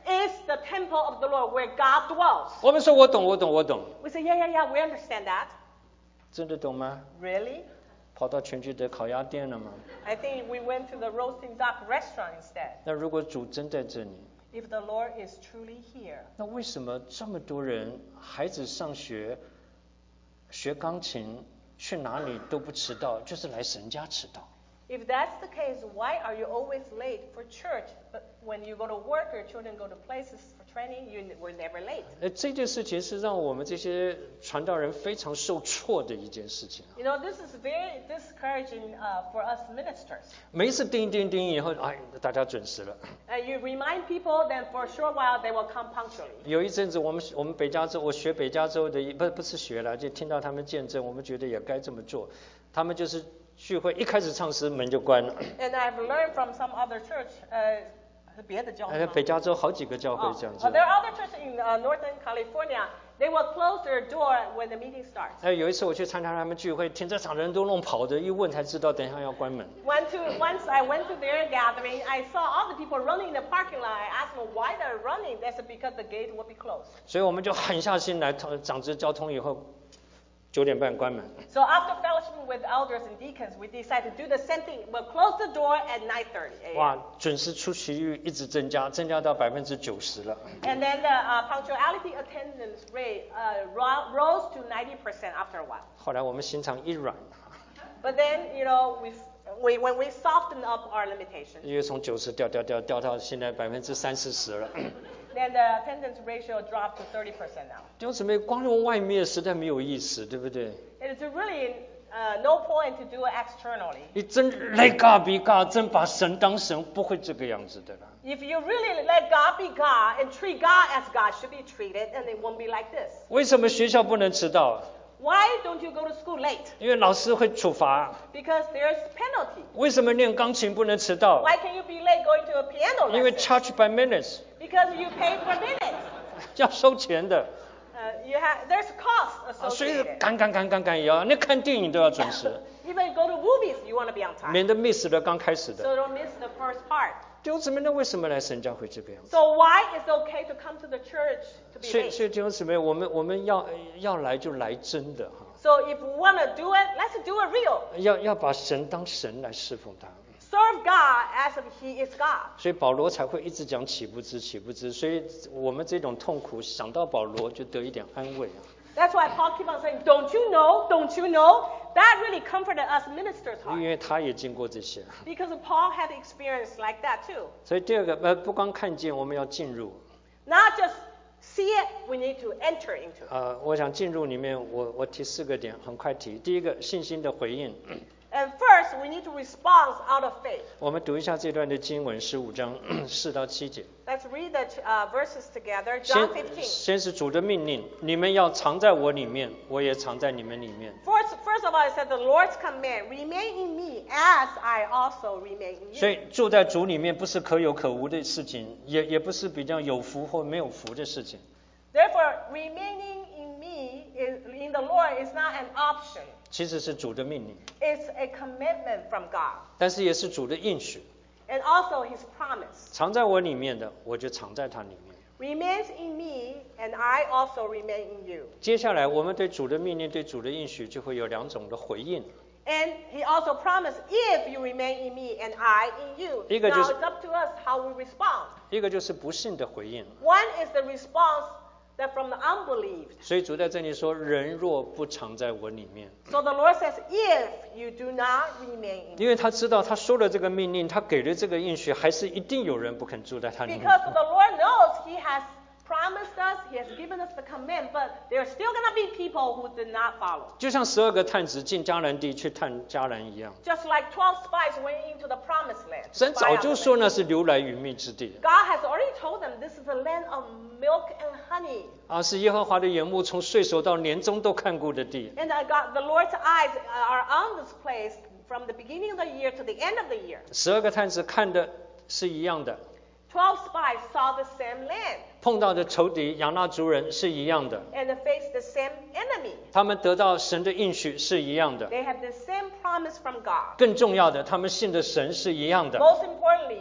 is the temple of the Lord where God dwells. 我们说我懂。 We say, yeah, we understand that. 真的懂吗？ Really? 跑到全聚德烤鸭店了吗？ I think we went to the roasting duck restaurant instead. 那如果主真在这里， If the Lord is truly here. 那为什么这么多人孩子上学学钢琴去哪里都不迟到，就是来神家迟到？ If that's the case, why are you always late for church? But when you go to work or children go to places for training, you were never late. 这件事情是让我们这些传道人非常受挫的一件事情。 You know, this is very discouraging for us ministers. 每一次叮以后，大家准时了。 You remind people, then for a short while they will come punctually. 有一阵子，我们北加州，我学北加州的，不是学了，就听到他们见证，我们觉得也该这么做。他们就是聚会一开始唱诗门就关了。 And I've learned from some other church, 别的教会吗？ 北加州好几个教会这样子。 There are other churches in Northern California. They will close their door when the meeting starts. 有一次我去参加他们聚会，停车场的人都弄跑的，一问才知道等一下要关门。 Once I went to their gathering, I saw all the people running in the parking lot. I asked them why they're running. They said because the gate will be closed. 所以我们就狠下心来，长职交通以后，9点半关门。 So after fellowship with elders and deacons, we decided to do the same thing. We'll close the door at 9:30 a.m. 哇，准时出席率一直增加到90%了。 And then the punctuality attendance rate rose to 90% after a while. 后来我们心肠一软， But then, you know, when we softened up our limitations, 因为从90掉到现在30%-40%了。 then the attendance ratio dropped to 30% now. 弟兄姊妹，光用外面实在没有意思，对不对？ It's really no point to do it externally. 你真let God be God，真把神当神，不会这个样子的啦。 If you really let God be God and treat God as God should be treated, and it won't be like this. 为什么学校不能迟到？ Why don't you go to school late? 因为老师会处罚。 Because there's penalty. 为什么练钢琴不能迟到？ Why can you be late going to a piano 因为 lesson? charge by minutes， Because you pay per minute. 要收钱的。 There's cost 所以 associated. 赶也要，那看电影都要准时， Even go to movies, you want to be on time. 免得 miss 了刚开始的。 So don't miss the first part. 弟兄姊妹，那为什么来神教会这个样子？ So why is it okay to come to the church to be 所以 late? 弟兄姊妹，我们要来就来真的哈， So if we want to do it, let's do it real. 要把神当神来侍奉他。 Serve God as if He is God. 所以保罗才会一直讲起不知。所以我们这种痛苦，想到保罗就得一点安慰啊。 That's why Paul keeps on saying, don't you know? Don't you know? That really comforted us ministers' 因 heart. 为他也经过这些。 Because Paul had experience like that too. 所以第二个，不光看见，我们要进入。 Not just see it, we need to enter into it. 我想进入里面，我提4个点，很快提。第一个，信心的回应。 And first, we need to respond out of faith. 我们读一下这段的经文，15章4到7节。 Let's read the verses together. John 15. 先是主的命令，你们要藏在我里面，我也藏在你们里面。 First of all, it said the Lord's command, remain in me as I also remain in 所 you. 以住在主里面不是可有可无的事情，也不是比较有福或没有福的事情。 Therefore, remaining in me, in the Lord, is not an option. 其实是主的命令， It's a commitment from God. 但是也是主的应许。 And also His promise. 藏在我里面的，我就藏在他里面。 Remains in me, and I also remain in you. 接下来我们对主的命令、对主的应许就会有2种的回应。 And He also promised, if you remain in me and I in you. 一个 Now 就是 it's up to us how we respond. 一个就是不信的回应。 One is the response that from the unbelieved. 所以主在这里说：“人若不藏在我里面。” So the Lord says, if you do not remain in me. 因为他知道他说了这个命令，他给了这个应许，还是一定有人不肯住在他里面。 Because the Lord knows He has promised us, He has given us the command, but there are still going to be people who did not follow. 就像12个探子进迦南地去探迦南一样， Just like 12 spies went into the promised land. 神早就说那是流来与蜜之地， God has already told them this is a land of milk and honey. 是耶和华的眼目从岁首到年终都看顾的地。 And the Lord's eyes are on this place from the beginning of the year to the end of the year. 12个探子看的是一样的， 12 spies saw the same land 碰到的仇敌亚衲族人是一样的， and they faced the same enemy. 他们得到神的应许是一样的。 They have the same promise from God. 更重要的，他们信的神是一样的。 Most importantly,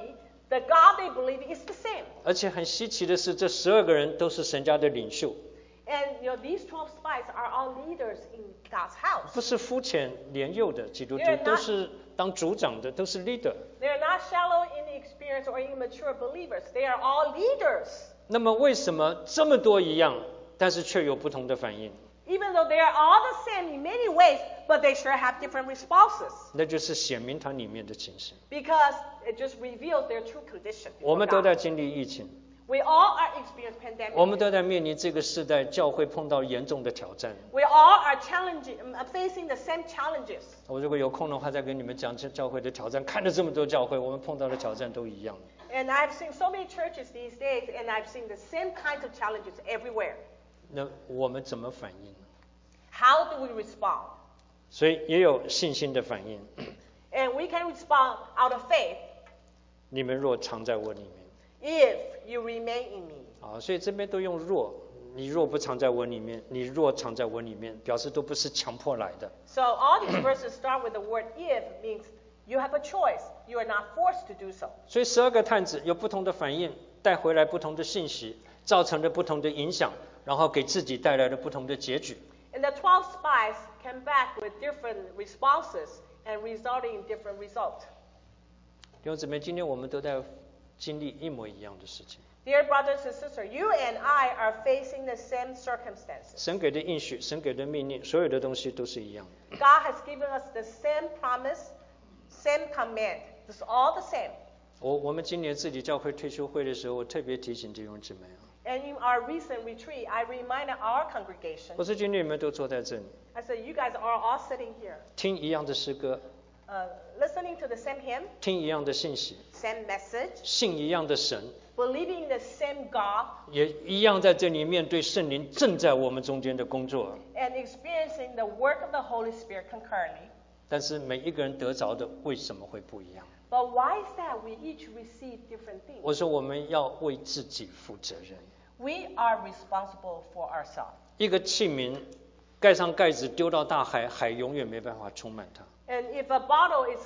The God they believe is the same. 而且很稀奇的是，这12个人都是神家的领袖。 And these 12 spies are all leaders in God's house. 不是肤浅年幼的基督徒，都是当组长的，都是 leader. They are not shallow in experience or immature believers. They are all leaders. 那么为什么这么多一样，但是却有不同的反应？ Even though they are all the same in many ways, but they sure have different responses. 那就是显明它里面的情形。 Because it just reveals their true condition. 我们都在经历疫情。 We all are experiencing pandemic. 我们都在面临这个世代教会碰到严重的挑战。 We all are facing the same challenges. 我如果有空的话，再跟你们讲教会的挑战。看了这么多教会，我们碰到的挑战都一样。 And I've seen so many churches these days, and I've seen the same kinds of challenges everywhere. 那我们怎么反应呢？ How do we respond? 所以也有信心的反应。 And we can respond out of faith. 你们若常在我里面。 If you remain in me. 所以这边都用若，你若不常在我里面，你若常在我里面，表示都不是强迫来的。 So all these verses start with the word if, means you have a choice. You are not forced to do so. 所以12个探子有不同的反应，带回来不同的信息，造成了不同的影响，然后给自己带来了不同的结局。 And the 12 spies came back with different responses and resulting in different results. 弟兄姊妹，今天我们都在经历一模一样的事情。 Dear brothers and sisters, you and I are facing the same circumstances. 神给的应许，神给的命令，所有的东西都是一样的。 God has given us the same promise, same command. It's all the same. 我们今年自己教会退休会的时候，我特别提醒弟兄姊妹。 And in our recent retreat, I reminded our congregation. 我是今天你们都坐在这里。 I said, you guys are all sitting here. 听一样的诗歌。 Listening to the same hymn. 听一样的信息。 Same message. 信一样的神。 Believing in the same God. 也一样在这里面对圣灵正在我们中间的工作。 And experiencing the work of the Holy Spirit concurrently. 但是每一个人得着的为什么会不一样？ But why is that we each receive different things? 我说我们要为自己负责任。 We are responsible for ourselves. 一个器皿盖上盖子丢到大海，海永远没办法充满它。 And if a bottle is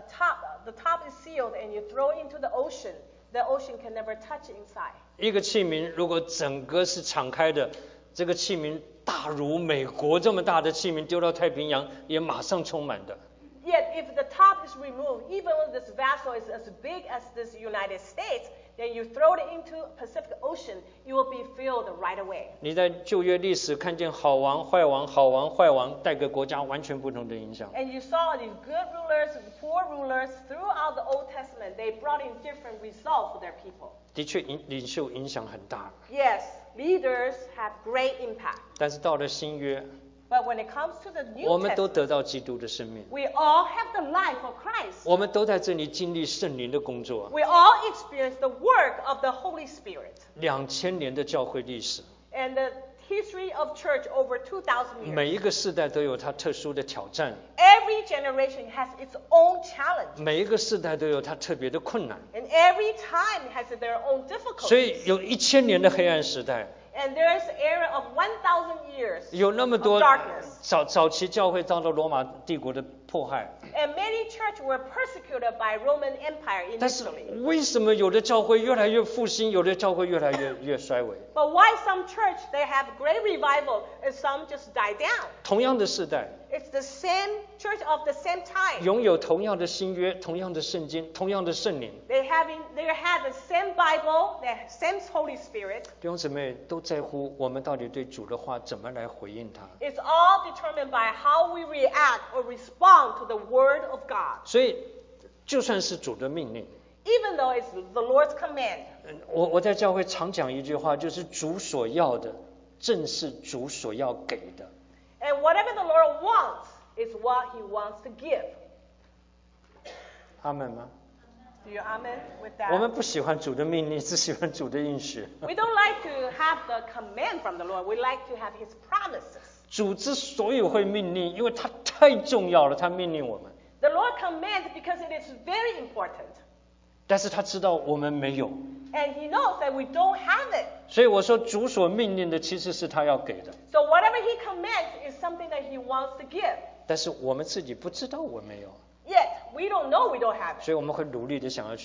the top is sealed and you throw it into the ocean can never touch inside. 一个器皿如果整个是敞开的，这个器皿大如美国这么大的器皿丢到太平洋也马上充满的。 Yet if the top is removed, even though this vessel is as big as this United States, then you throw it into Pacific Ocean, you will be filled right away. 你在旧约历史看见好王、坏王、好王、坏王带给国家完全不同的影响。 And you saw these good rulers and poor rulers throughout the Old Testament. They brought in different results for their people. 的确，领袖影响很大。 Yes, leaders have great impact. 但是到了新约。 But when it comes to the New 我们都 Testament, 得到基督的生命。 we all have the life of Christ. 我们都在这里经历圣灵的工作。 We all experience the work of the Holy Spirit. 2000年的教会历史。 And the history of church over 2,000 years. 每一个世代都有它特殊的挑战。 Every generation has its own challenge. 每一个世代都有它特别的困难。 And every time has their own difficulties. 所以有1000年的黑暗时代。 And there is an era of 1,000 years 有那么多 of darkness. 早期教会遭到罗马帝国的迫害。 And many churches were persecuted by Roman Empire 但是 initially. 为什么有的教会越来越复兴，有的教会越来越衰微？ But why some church they have great revival and some just die down? 同样的世代。 It's the same church of the same time. 拥有同样的新约、同样的圣经、同样的圣灵。 They had the same Bible, the same Holy Spirit. 弟兄姊妹都在乎我们到底对主的话怎么来回应它。 It's all determined by how we react or respond to the Word of God. 所以，就算是主的命令， Even though it's the Lord's command. 我在教会常讲一句话，就是主所要的，正是主所要给的。 And whatever the Lord wants is what He wants to give. 阿们吗？ Do you amen with 我们 that? 不喜欢主的命令，只喜欢主的应许。 We don't like to have the command from the Lord. We like to have His promises. 主之所以会命令，因为他太重要了，他命令我们。 The Lord commands because it is very important. 但是他知道我们没有， And He knows that we don't have it. 所以我说主所命令的其实是他要给的。 So whatever He commands is something that He wants to give. 但是我们自己不知道我没有， Yet we don't know we don't have it. 所以我们会努力的想要去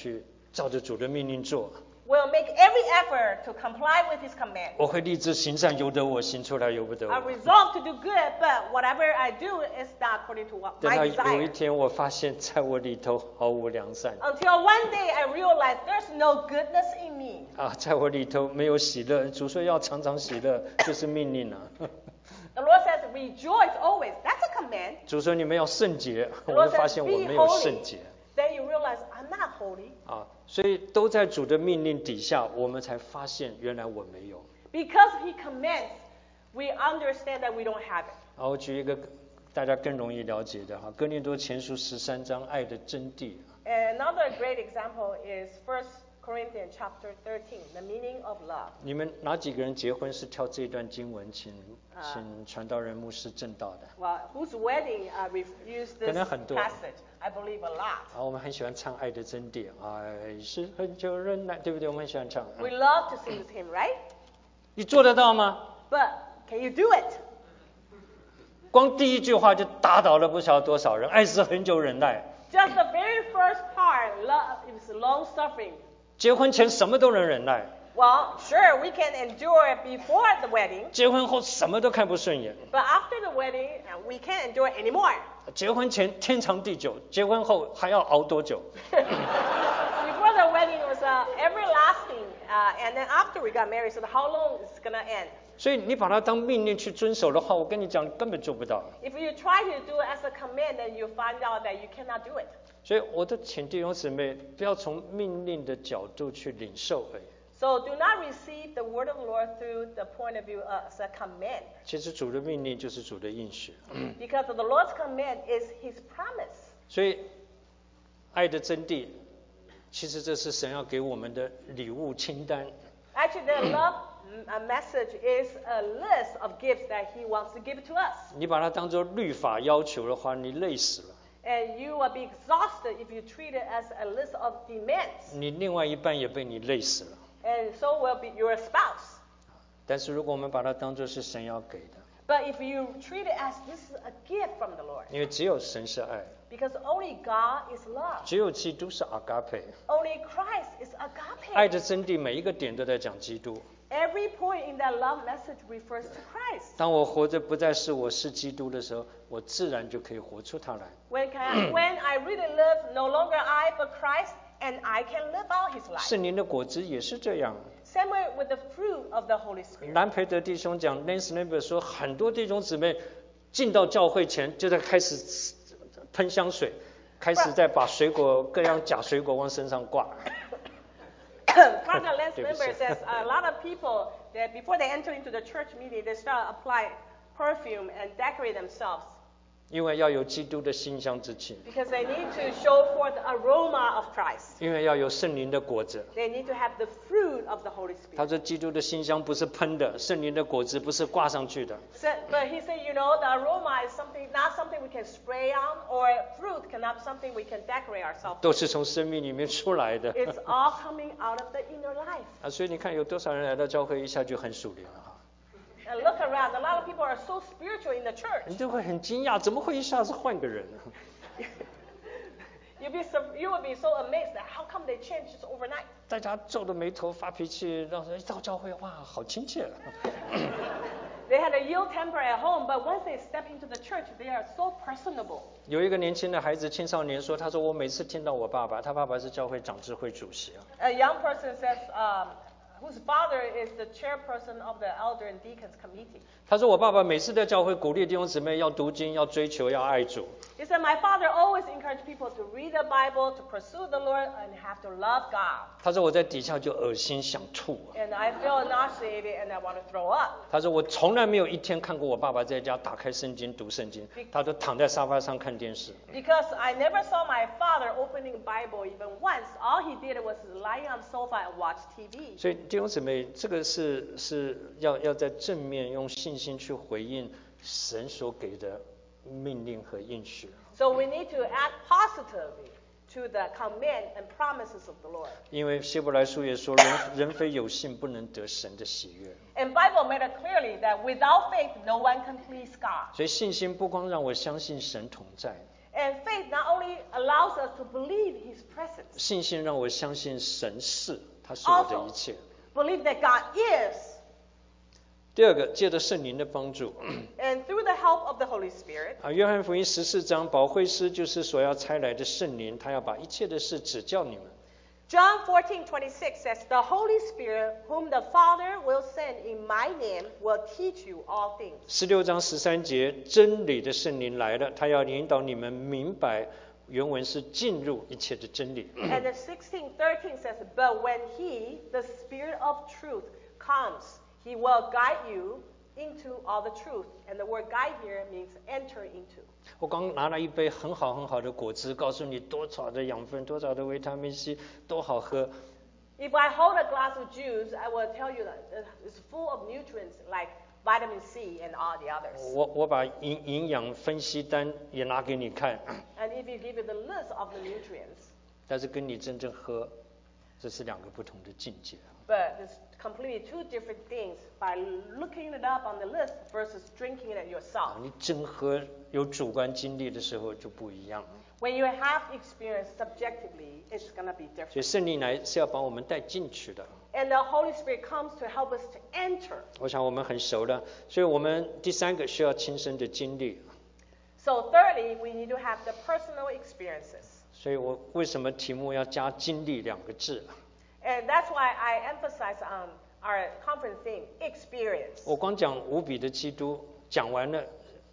照着主的命令做。 will make every effort to comply with his command. 我会立志行善，由得我行，出来由不得 I 我。 resolve to do good, but whatever I do is not according to what 等 my 到有一 desire. 天我发现在我里头毫无良善 Until one day I realized there's no goodness in me. 啊，在我里头没有喜乐。主说要常常喜乐，就是命令啊。 The Lord says, rejoice always. That's a command. 主说你们要圣洁， The 我 Lord 就发 says, 现 be 我没有 holy. 圣洁 Then you realize I'm not holy. 啊，所以都在主的命令底下，我们才发现原来我没有。 Because he commands, we understand that we don't have it. 好，我举一个大家更容易了解的哈，哥林多前书13章爱的真谛。 Another great example is 1 Corinthians chapter 13, the meaning of love. 你们哪几个人结婚是挑这段经文，请传道人牧师证道的？ Well, whose wedding use this 可能很多。 passage? I believe a lot. 啊，我们很喜欢唱爱的真谛，爱是很久忍耐，对不对？我们很喜欢唱。 We love to sing this hymn, right? 你做得到吗？ But can you do it? 光第一句话就打倒了不晓得多少人。爱是很久忍耐， Just the very first part, love is long suffering. 结婚前什么都能忍耐， Well, sure, we can endure it before the wedding, 结婚后什么都看不顺眼。 but after the wedding, we can't endure it anymore. 结婚前天长地久，结婚后还要熬多久？ Before the wedding was everlasting, and then after we got married, so how long is it gonna end? 所以你把它当命令去遵守的话，我跟你讲，你根本做不到。 If you try to do it as a command, then you find out that you cannot do it. 所以我的请弟兄姊妹，不要从命令的角度去领受而已。 So do not receive the word of the Lord through the point of view as a command, 其实主的命令就是主的应许。 because the Lord's command is His promise. 所以爱的真谛，其实这是神要给我们的礼物清单。 Actually, the love message is a list of gifts that He wants to give to us. 你把它当作律法要求的话，你累死了。 And you will be exhausted if you treat it as a list of demands. 你另外一半也被你累死了。 And so will be your spouse. 但是如果我们把它当作是神要给的， But if you treat it as this is a gift from the Lord, 因为只有神是爱， because only God is love, 只有基督是阿嘎培。 only Christ is 爱 agape. 的真谛每一个点都在讲基督。 Every point in that love message refers to Christ. 当我活着不再是我是基督的时候，我自然就可以活出它来。 When I really live, no longer I but Christ, and I can live out His life. 圣灵的果子也是这样。 Same way with the fruit of the Holy Spirit. 南培德弟兄讲 Lance Neighbor 说，很多弟兄姊妹进到教会前就在开始喷香水，开始在把水果各样假水果往身上挂。 Father Lance Member says a lot of people that before they enter into the church meeting, they start to apply perfume and decorate themselves 因为要有基督的馨香之气， because they need to show forth the aroma of Christ. 因为要有圣灵的果子。 They need to have the fruit of the Holy 他 Spirit. 说基督的馨香不是喷的，圣灵的果子不是挂上去的。 But he said, the aroma is not something we can spray on, or fruit cannot be something we can decorate ourselves. 都是从生命里面出来的。 It's all coming out of the inner life. 啊，所以你看有多少人来到教会一下就很属灵了哈， And look around, a lot of people are so spiritual in the church. 你就会很惊讶，怎么会一下子换个人呢？ You will be so amazed that how come they change just overnight. 大家皱着眉头发脾气，让人到教会哇，好亲切。 They had a ill temper at home, but once they step into the church, they are so personable. 有一个年轻的孩子，青少年说，他说我每次听到我爸爸，他爸爸是教会长智会主席啊， A young person says, whose father is the chairperson of the elder and deacons committee. 他说我爸爸每次在教会鼓励弟兄姊妹要读经、要追求、要爱主。 He said, my father always encouraged people to read the Bible, to pursue the Lord, and have to love God. 他说我在底下就恶心想吐啊。 And I feel nauseated and I want to throw up. 他说我从来没有一天看过我爸爸在家打开圣经读圣经，他都躺在沙发上看电视。 Because I never saw my father opening the Bible even once. All he did was lying on the sofa and watch TV. 所以弟兄姊妹，这个是要在正面用信心去回应神所给的命令和应许。 So we need to act positively to the command and promises of the Lord. 因为希伯来书也说，人非有信不能得神的喜悦。 And Bible made it clearly that without faith, no one can please God. 所以信心不光让我相信神同在， And faith not only allows us to believe His presence. 信心让我相信神是，他是我的一切。 Believe that God is. 第二个，借着圣灵的帮助。 And through the help of the Holy Spirit. 约翰福音14章，保惠师就是所要差来的圣灵，他要把一切的事指教你们。 John 14:26 says, "The Holy Spirit, whom the Father will send in my name, will teach you all things." 16章13节，真理的圣灵来了，他要引导你们明白，原文是进入一切的真理。 And the 16:13 says, "But when He, the Spirit of truth, comes, He will guide you into all the truth." And the word guide here means enter into. 我刚拿了一杯很好的果汁，告诉你多少的养分，多少的维他命 C， 多好喝。 If I hold a glass of juice, I will tell you that it's full of nutrients like vitamin C and all the others. 我把营养分析单也拿给你看。 And if you give you the list of the nutrients. 但是跟你真正喝，这是两个不同的境界。 But it's completely two different things by looking it up on the list versus drinking it yourself. 你真喝有主观经历的时候就不一样。 When you have experience subjectively, it's going to be different. 所以圣灵来是要把我们带进去的。 And the Holy Spirit comes to help us to enter. 我想我们很熟了，所以我们第三个需要亲身的经历。 So thirdly, we need to have the personal experiences. 所以我为什么题目要加经历两个字？ And that's why I emphasize on our conference theme, experience. 我光讲无比的基督，讲完了。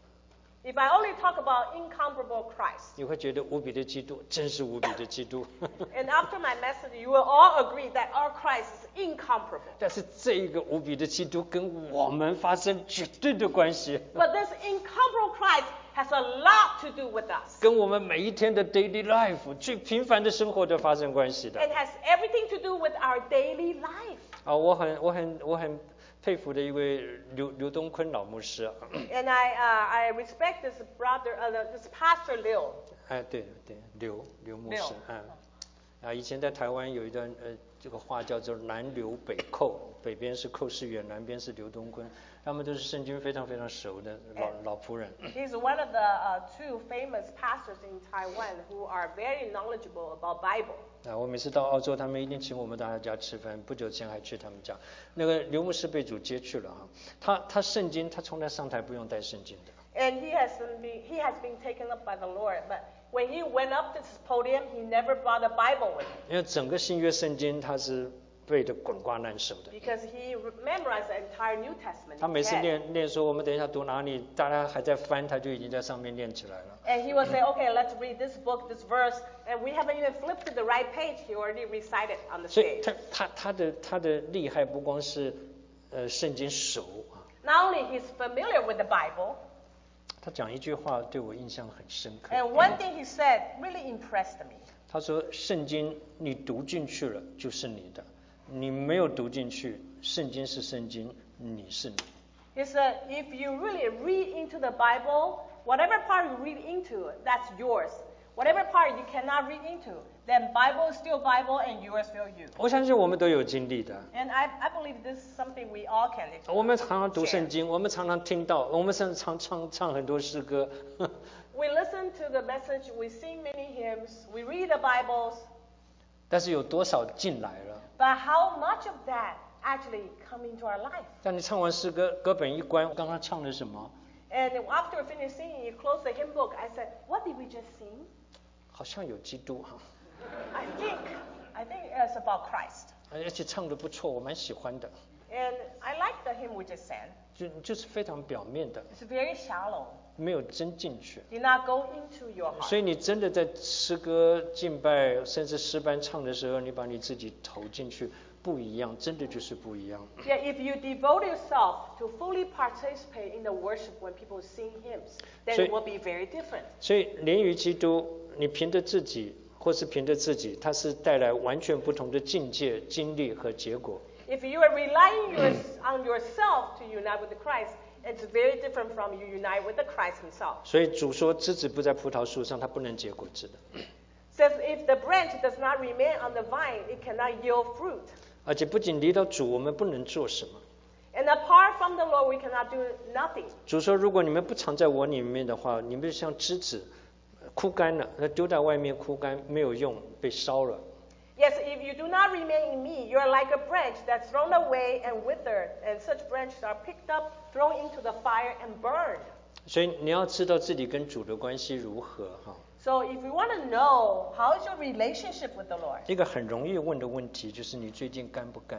If I only talk about incomparable Christ. 你会觉得无比的基督真是无比的基督。 And after my message, you will all agree that our Christ is incomparable. 但是这一个无比的基督跟我们发生绝对的关系。 But this incomparable Christ has a lot to do with us. 跟我们每一天的 daily life 最平凡的生活都发生关系的。 It has everything to do with our daily life. 我很佩服的一位刘东坤老牧师。 And I respect this brother, this Pastor Liu. 对，刘牧师。以前在台湾有一段这个话叫做南刘北寇，北边是寇世远，南边是刘东坤，他们都是圣经非常非常熟的老仆人。 He's one of the two famous pastors in Taiwan who are very knowledgeable about Bible. 我每次到澳洲，他们一定请我们到他家吃饭。不久前还去他们家。那个刘牧师被主接去了他圣经他从来上台不用带圣经的。 And he has been taken up by the Lord, but when he went up to this podium, he never brought a Bible with him. 因为整个新约圣经他是背得滚瓜烂熟的。 Because he memorized the entire New Testament. 他每次念说我们等一下读哪里，大家还在翻，他就已经在上面念起来了。 And he would say, "Okay, let's read this book, this verse," and we haven't even flipped to the right page. He already recited on the stage. 所以他的厉害不光是圣经熟。 Not only he's familiar with the Bible. 他讲一句话对我印象很深刻。 And one thing he said really impressed me. 他说：“圣经你读进去了就是你的，你没有读进去，圣经是圣经，你是你。” He said, "If you really read into the Bible, whatever part you read into, that's yours. Whatever part you cannot read into, then Bible is still Bible and you are still you." 我相信我们都有经历的。 And I believe this is something we all can experience. 我们常常读圣经，我们常常听到，我们甚至唱很多诗歌。 We listen to the message, we sing many hymns, we read the Bibles. 但是有多少进来了？ But how much of that actually come into our life? 当你唱完诗歌，歌本一关，刚刚唱的什么？ And after we finish singing, you close the hymn book. I said, "What did we just sing?" 好像有基督哈。 I think it's about Christ. 而且唱得不错，我蛮喜欢的。 And I like the hymn we just sang. 就是非常表面的。 It's very shallow. 没有真进去。 Did not go into your heart. 所以你真的在诗歌敬拜甚至诗班唱的时候，你把你自己投进去，不一样，真的就是不一样。 Yeah, if you devote yourself to fully participate in the worship when people sing hymns, then it will be very different. 所以连于基督，你凭着自己或是凭着自己，它是带来完全不同的境界、经历和结果。 If you are relying on yourself to unite with the Christ, it's very different from you unite with the Christ himself. 所以主说，枝子不在葡萄树上，它不能结果子的。 Says if the branch does not remain on the vine, it cannot yield fruit. 而且不仅离了主，我们不能做什么。 And apart from the Lord, we cannot do nothing. 主说，如果你们不藏在我里面的话，你们就像枝子枯干了，那丢在外面枯干没有用，被烧了。 Yes, if you do not remain in me, you are like a branch that's thrown away and withered, and such branches are picked up, thrown into the fire, and burned. 所以你要知道自己跟主的关系如何哈。 So if you want to know how is your relationship with the Lord, 一个很容易问的问题就是你最近干不干？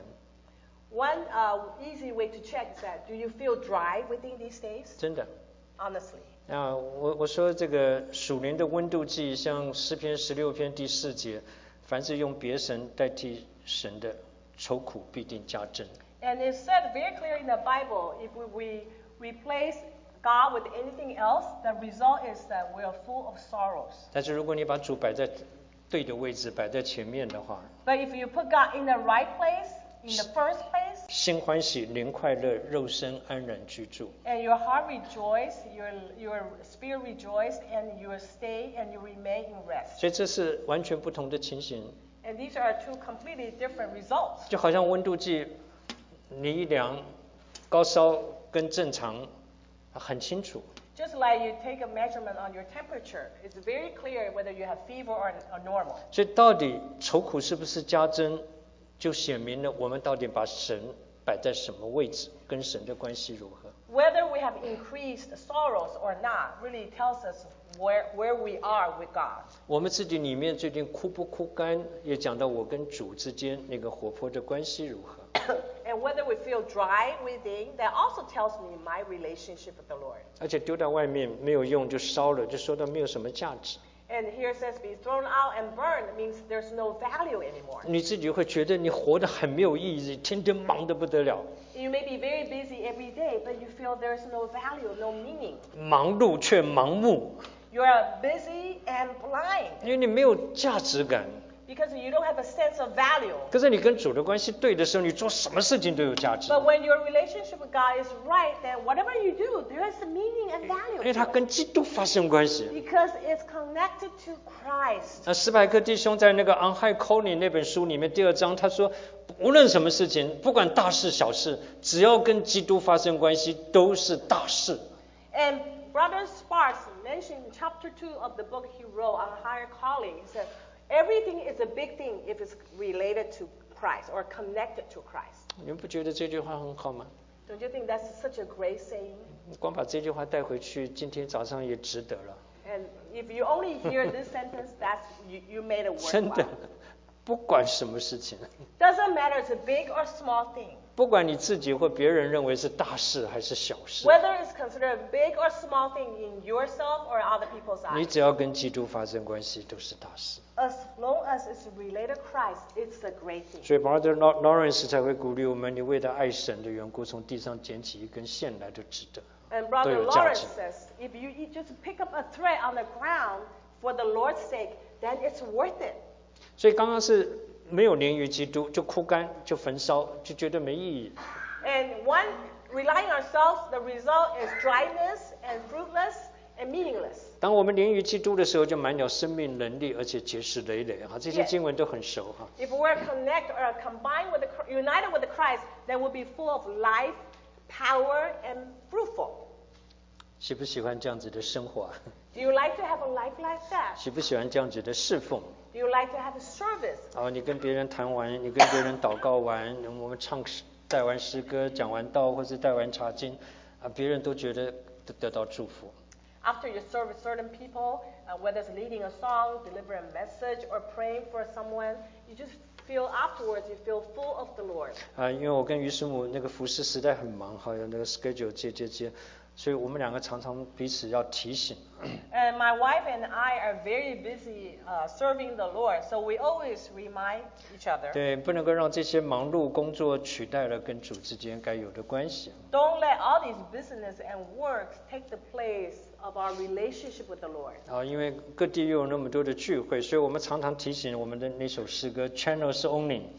one easy way to check is that do you feel dry within these days? 真的。 Honestly. 我说这个属灵的温度计，像诗篇16篇第4节，凡是用别神代替神的，愁苦必定加增。 And it's said very clear in the Bible, if we replace God with anything else, the result is that we are full of sorrows. 但是如果你把主摆在对的位置，摆在前面的话， But if you put God in the right place, in the first place, 心欢喜，灵快乐，肉身安然居住。 and your heart rejoice, your spirit rejoice, and you stay and you remain in rest. 所以这是完全不同的情形。 And these are two completely different results. 就好像温度计，你一量高烧跟正常很清楚。 Just like you take a measurement on your temperature, it's very clear whether you have fever or normal. 所以到底愁苦是不是加增，就显明了我们到底把神摆在什么位置，跟神的关系如何。 Whether we have increased sorrows or not really tells us where we are with God. 我们自己里面最近枯不枯干，也讲到我跟主之间那个活泼的关系如何。 And whether we feel dry within, that also tells me my relationship with the Lord. 而且丢在外面没有用就烧了，就说到没有什么价值。 And here it says be thrown out and burned means there's no value anymore. 你自己会觉得你活得很没有意义，天天忙得不得了。 You may be very busy every day, but you feel there's no value, no meaning. 忙碌却盲目， You are busy and blind 因为你没有价值感。 because you don't have a sense of value. 可是你跟主的关系对的时候，你做什么事情都有价值。 But when your relationship with God is right, then whatever you do, there is a meaning and 因 value 为 to 它 it. 跟基督发生关系。 Because it's connected to Christ. 那史百克弟兄在那个《On High Calling》那本书里面第2章，他说，无论什么事情，不管大事小事，只要跟基督发生关系，都是大事。 And Brother Sparks mentioned in chapter 2 of the book he wrote on higher calling, he said, everything is a big thing if it's related to Christ or connected to Christ. 你们不觉得这句话很好吗？ Don't you think that's such a great saying? 光把这句话带回去，今天早上也值得了。 And if you only hear this sentence, that's you made it 真的 worthwhile.， 不管什么事情， Doesn't matter it's a big or small thing. 不管你自己或别人认为是大事还是小事， Whether it's considered a big or small thing in yourself or other people's 你 eyes. 只要跟基督发生关系，都是大事。 As long as it's related to Christ, it's a great thing. 所以 Brother Lawrence 才会鼓励我们：你为了爱神的缘故，从地上捡起一根线来，都值得。 And Brother 都有价值。 Lawrence says, if you just pick up a thread on the ground for the Lord's sake, then it's worth it. 所以刚刚是没有连于基督，就枯干，就焚烧，就觉得没意义。 And one, relying on ourselves, the result is dryness and fruitless and meaningless. 当我们连于基督的时候，就满了生命能力，而且结实累累。哈，这些 Yes. 经文都很熟哈。 If we're connected or combined with united with the Christ, then we'll be full of life, power, and fruitful. 喜不喜欢这样子的生活？ Do you like to have a life like that? 喜不喜欢这样子的侍奉？ Do you like to have a service? 哦，你跟别人谈完，你跟别人祷告完，我们带完诗歌，讲完道，或是带完查经，别人都觉得得到祝福。 After you serve certain people, whether it's leading a song, delivering a message, or praying for someone, you just feel afterwards, you feel full of the Lord. 因为我跟于师母那个服侍实在很忙，还有那个 schedule 接，所以我们两个常常彼此要提醒。 And my wife and I are very busy serving the Lord, so we always remind each other. 对，不能够让这些忙碌工作取代了跟主之间该有的关系。 Don't let all these business and works take the place of our relationship with the Lord. 因为各地又有那么多的聚会，所以我们常常提醒我们的那首诗歌 Channels Only。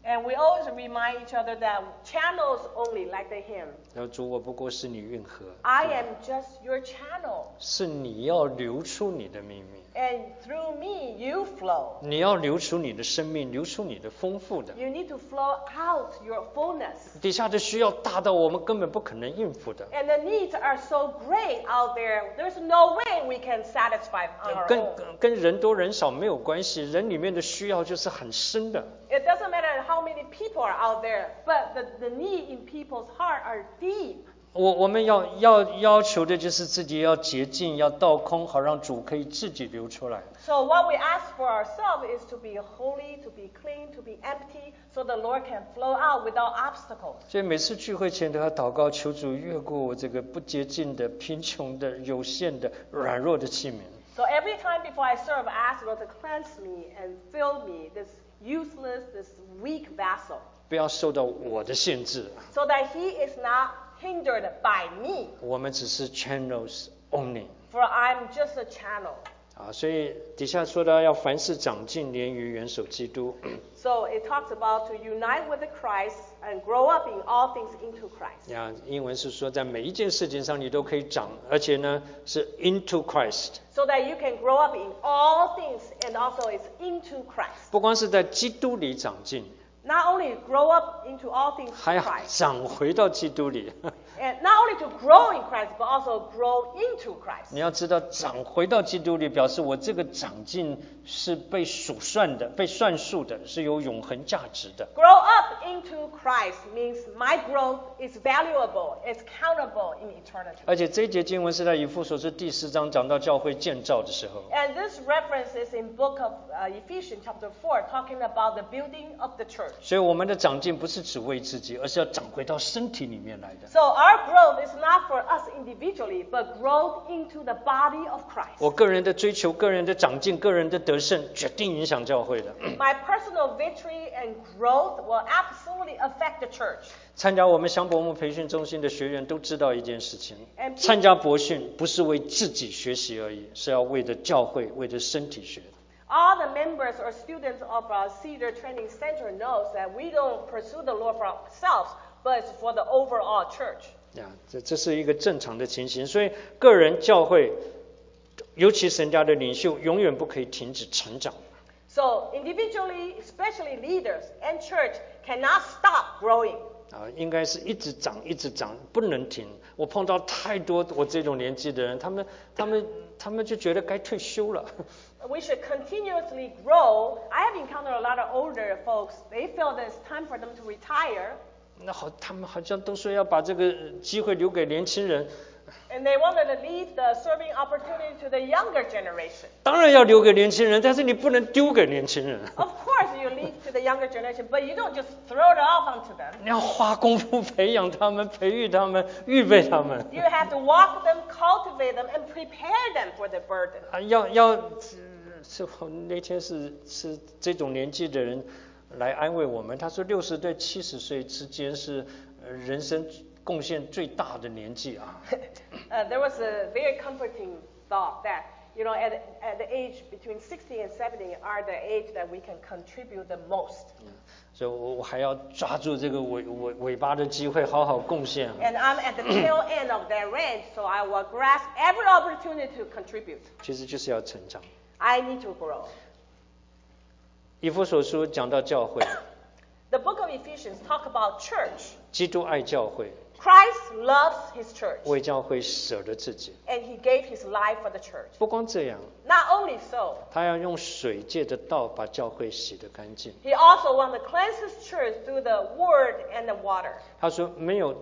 And we always remind each other that channels only, like the hymn. 然后主，我不过是你运河。 I am just your channel. 是你要流出你的秘密。 And through me, you flow. 你要流出你的生命，流出你的丰富的。 You need to flow out your fullness. 底下的需要大到我们根本不可能应付的。 And the needs are so great out there. There's no way we can satisfy on our own. 跟人多人少没有关系，人里面的需要就是很深的。 It doesn't matter how many people are out there, but the need in people's heart are deep. 我们要求的就是自己要洁净，要倒空，好让主可以自己流出来。 So what we ask for ourselves is to be holy, to be clean, to be empty, so the Lord can flow out without obstacles. 所以每次聚会前都要祷告，求主越过我这个不洁净的、贫穷的、有限的、软弱的器皿。 So every time before I serve, I ask God to cleanse me and fill me, this useless, this weak vessel. 不要受到我的限制。 So that He is not hindered by me. 我们只是 channels only. For I'm just a channel. 所以底下说到要凡事长进，连于元首基督。 So it talks about to unite with the Christ and grow up in all things into Christ. 英文是说在每一件事情上你都可以长，而且呢是 into Christ. So that you can grow up in all things and also it's into Christ. 不光是在基督里长进。 Not only grow up into all things in 还要 Christ. 长回到基督里。 And not only to grow in Christ, but also grow into Christ. 你要知道，长回到基督里，表示我这个长进是被数算的、被算数的，是有永恒价值的。 Grow up into Christ means my growth is valuable, it's countable in eternity. 而且这一节经文是在以弗所书第4章讲到教会建造的时候。 And this reference is in book of Ephesians chapter 4, talking about the building of the church. 所以我们的长进不是只为自己，而是要长回到身体里面来的。 So our growth is not for us individually, but growth into the body of Christ. 我个人的追求、个人的长进、个人的得胜，决定影响教会的。 My personal victory and growth will absolutely affect the church. 参加我们香柏木培训中心的学员都知道一件事情：参加博训不是为自己学习而已，是要为着教会、为着身体学。 All the members or students of our Cedar Training Center knows that we don't pursue the Lord for ourselves, but it's for the overall church. 这是一个正常的情形，所以个人、教会，尤其神家的领袖，永远不可以停止成长。 So individually, especially leaders and church, cannot stop growing. 应该是一直长，一直长，不能停。我碰到太多我这种年纪的人，他们就觉得该退休了。 We should continuously grow. I have encountered a lot of older folks. They feel that it's time for them to retire. 他们好像都说要把这个机会留给年轻人。 And they wanted to leave the serving opportunity to the younger generation. 当然要留给年轻人，但是你不能丢给年轻人。 Of course you leave to the younger generation, but you don't just throw it off onto them. 你要花功夫培养他们、培育他们、预备他们。 You have to walk them, cultivate them, and prepare them for the burden. 那天是这种年纪的人来安慰我们，他说60对70岁之间是人生贡献最大的年纪啊。 There was a very comforting thought that, you know, at the age between 60 and 70 are the age that we can contribute the most. 所以我还要抓住这个尾巴的机会，好好贡献。 And I'm at the tail end of that range, so I will grasp every opportunity to contribute. 其实就是要成长。 I need to grow. 以弗所书讲到教会。 The book of Ephesians talk about church. 基督爱教会。 Christ loves his church. 为教会舍了自己。 And he gave his life for the church. 不光这样。 Not only so. 他要用水借的道把教会洗得干净。 He also wants to cleanse his church through the word and the water. 他说没有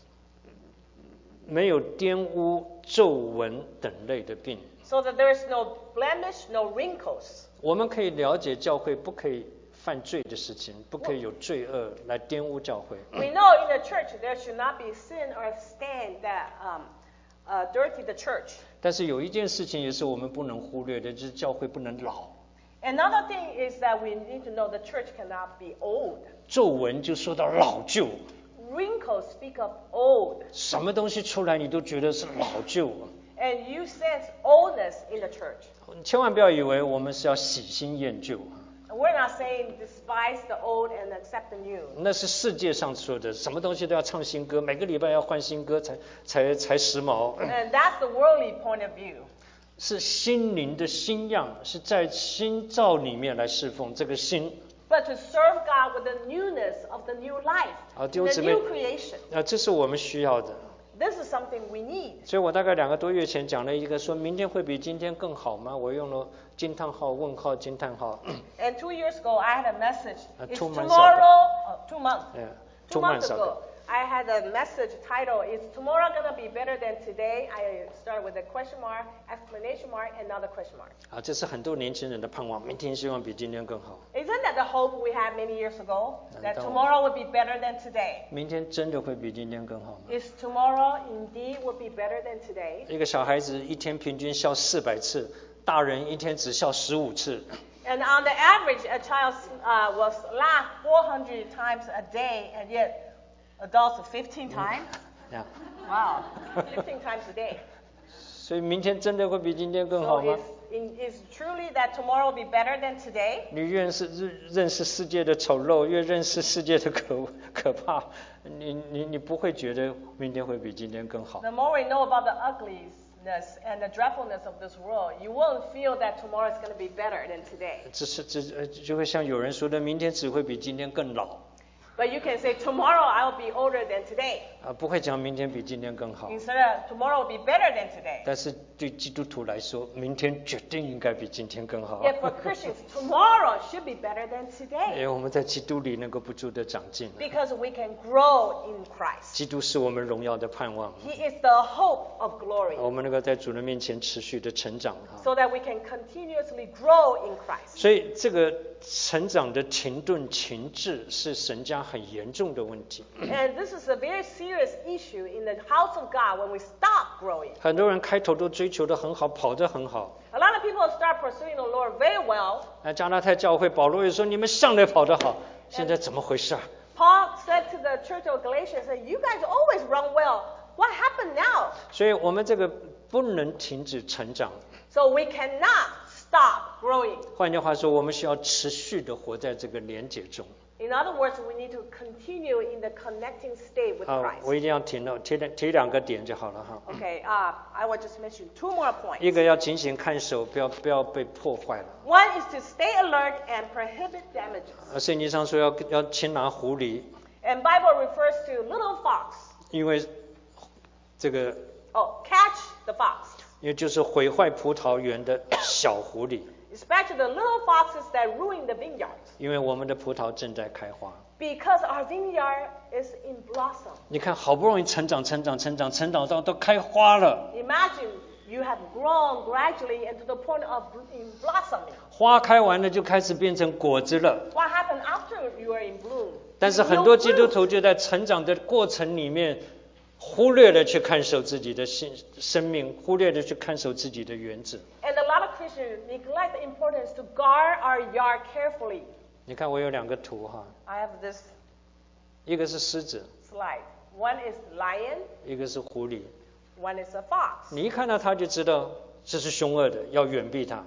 玷污、皱纹等类的病。 So that there is no blemish, no wrinkles. 我们可以了解教会不可以犯罪的事情，不可以有罪恶来玷污教会。 We know in the church there should not be sin or stain that dirty the church. 但是有一件事情也是我们不能忽略的，就是教会不能老。 Another thing is that we need to know the church cannot be old. 皱纹就说到老旧。 Wrinkles speak of old. 什么东西出来你都觉得是老旧。 And you sense oldness in the church. 千万不要以为我们是要喜新厌旧。 We're not saying despise the old and accept the new. 那是世界上说的，什么东西都要唱新歌，每个礼拜要换新歌才时髦。 And that's the worldly point of view. 是心灵的新样，是在新造里面来侍奉这个新。 But to serve God with the newness of the new life, the new creation. 这是我们需要的。 This is something we need. 所以我大概2个多月前讲了一个说明天会比今天更好吗？我用了惊叹号、问号、惊叹号。 And 2 years ago, I had a message. Is tomorrow? 2 months. Yeah, 2 months ago, I had a message titled, "Is tomorrow gonna be better than today?" I started with a question mark, exclamation mark, another question mark. 这是很多年轻人的盼望，明天希望比今天更好。 Isn't that the hope we had many years ago? That tomorrow would be better than today. 明天真的会比今天更好吗？ Is tomorrow indeed would be better than today? 一个小孩子一天平均笑400次，大人一天只笑15次。 And on the average, a child was laughed 400 times a day, and yet adults 15 times. Yeah. Wow, 15 times a day. 所以明天真的会比今天更好吗？ So is truly that tomorrow will be better than today? 你越认识世界的丑陋，越认识世界的可怕，你不会觉得明天会比今天更好。 The more we know about the ugliness and the dreadfulness of this world, you won't feel that tomorrow is going to be better than today. 就会像有人说的，明天只会比今天更老。 But you can say, tomorrow I will be older than today. 不会讲明天比今天更好。 Instead of tomorrow will be better than today. 但是对基督徒来说，明天决定应该比今天更好。 Yet for Christians, tomorrow should be better than 因 today. 为我们在基督里能够不住的长进。 Because we can grow in Christ. 基督是我们荣耀的盼望。 He is the hope of glory. 我们能够在主的面前持续的成长。 So that we can continuously grow in Christ. 所以这个成长的停顿停滞是神家很严重的问题。 And this is a very serious issue in the house of God when we stop growing. 很多人开头都追求得很好，跑得很好。 A lot of people start pursuing the Lord very well. 加拉太教会保罗也说，你们向来跑得好，现在怎么回事？ Paul said to the church of Galatians, "You guys always run well. What happened now?" 所以我们这个不能停止成长。 So we cannot stop growing. 换句话说，我们需要持续的活在这个连结中。 In other words, we need to continue in the connecting state with Christ. 我一定要提2个点就好了哈。 Okay, I will just mention 2 more points. 一个要警醒看守，不要被破坏了。 One is to stay alert and prohibit damages. 圣经上说要擒拿狐狸。 And Bible refers to little fox. 因为这个 catch the fox. 因为就是毁坏葡萄园的小狐狸。 Especially the little foxes that ruin the vineyard. 因为我们的葡萄正在开花。 Because our vineyard is in blossom. 你看，好不容易成长到都开花了。 Imagine you have grown gradually and to the point of blossoming. 花开完了就开始变成果子了。 What happened after you are in bloom? 但是很多基督徒就在成长的过程里面，忽略了去看守自己的生命，忽略了去看守自己的园子。 And a lot of Christians neglect the importance to guard our yard carefully. 你看我有2个图哈。 I have this 一个是狮子 slide. One is lion. 一个是狐狸。 One is a fox. 你一看到它就知道这是凶恶的，要远避它。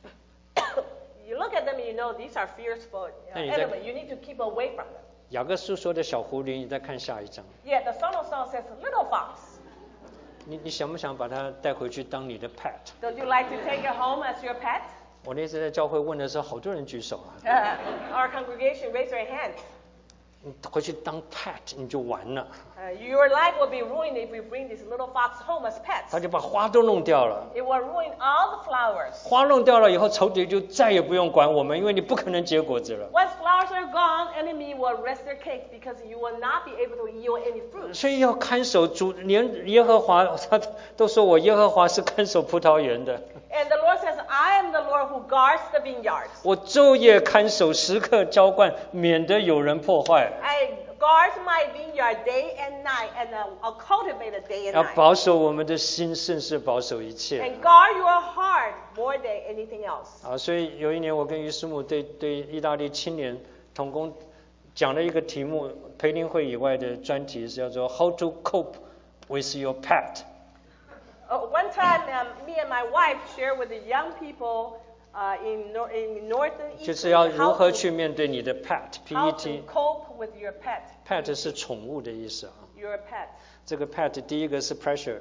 You look at them and you know these are fearful enemies. You need to keep away from them. 雅各书说的小狐狸，你再看下一章。 Yet the Song of Songs says little fox. 你想不想把它带回去当你的 pet？ Don't you like to take it home as your pet? 我那次在教会问的时候，好多人举手啊。 Our congregation raise their hands. 你回去当 pet 你就完了。 Your life will be ruined if you bring this little fox home as pets. 他就把花都弄掉了。 It will ruin all the flowers. 花弄掉了以后，仇敌就再也不用管我们，因为你不可能结果子了。 Once flowers are gone, enemy will rest their case because you will not be able to yield any fruit. 所以要看守主，连耶和华他都说我耶和华是看守葡萄园的。 And the Lord says, I am the Lord who guards the vineyards. 我昼夜看守，时刻浇灌，免得有人破坏。 I guard my vineyard day and night, and I'll cultivate it day and 要 night. 保守我们的心，胜似保守一切。 And guard your heart more than anything else. 所以有一年我跟于师母对意大利青年同工讲了一个题目，培灵会以外的专题是叫做 How to cope with your pet。 One time, me and my wife shared with the young people in northern East. 就是要如何去面对你的 How to pet。 cope with your pet. pet 是宠物的意思啊。 Your pet. 这个 pet 第一个是 pressure，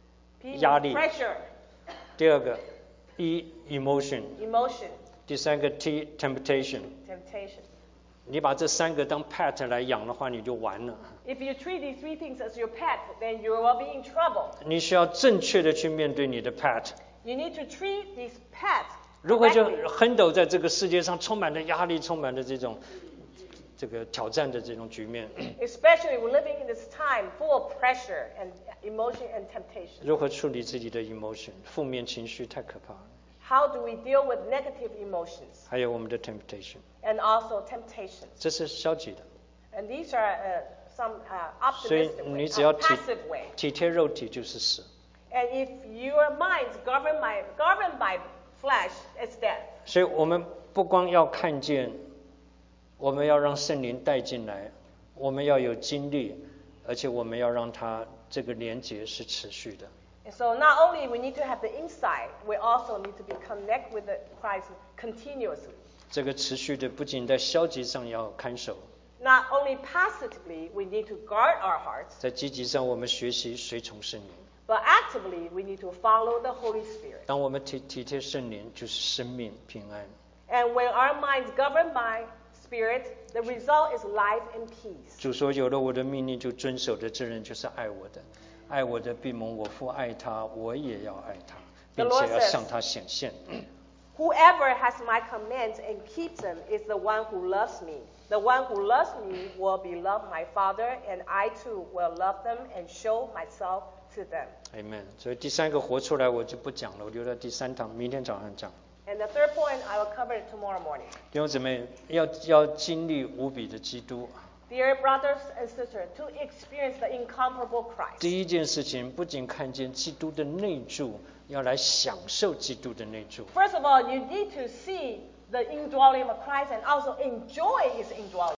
P 压力。 Pressure. 第二个 emotion， Emotion. 第三个 temptation。 Temptation. 你把这三个当 pet 来养的话，你就完了。 If you treat these three things as your pet, then you will be in trouble. 你需要正确的去面对你的 pet。 You need to treat these pets 如何就 correctly. handle 在这个世界上充满了压力、充满了这个挑战的这种局面？ Especially we're living in this time full of pressure and emotion and temptation. 如何处理自己的 emotion？ 负面情绪太可怕了。 How do we deal with negative emotions 还有我们的 temptation， and also temptations? 这是消极的。 And these are some 所以 optimistic 你 way, 只要 passive way. 体贴肉体就是死。 And if your mind is governed by flesh, it's death. 所以我们不光要看见，我们要让圣灵带进来，我们要有经历，而且我们要让它这个连结是持续的。 And so not only we need to have the insight, we also need to be connect with the Christ continuously. 这个持续的不仅在消极上要看守， Not only passively, we need to guard our hearts, 在积极上我们学习随从圣灵。 but actively we need to follow the Holy Spirit. 当我们体贴圣灵，就是生命平安。 And when our minds governed by Spirit, the result is life and peace. 主说：“有了我的命令就遵守的，这人就是爱我的。爱我的必蒙我父爱他，我也要爱他，并且要向他显现。” Whoever has my commands and keeps them is the one who loves me. The one who loves me will be loved by my Father, and I too will love them and show myself to them. Amen。所以第三个活出来我就不讲了，我留到第三堂，明天早上讲。 And the third point, I will cover it tomorrow morning. 弟兄姊妹，要经历无比的基督。 Dear brothers and sisters, to experience the incomparable Christ. 第一件事情，不仅看见基督的内住，要来享受基督的内住。 First of all, you need to see the indwelling of Christ and also enjoy his indwelling.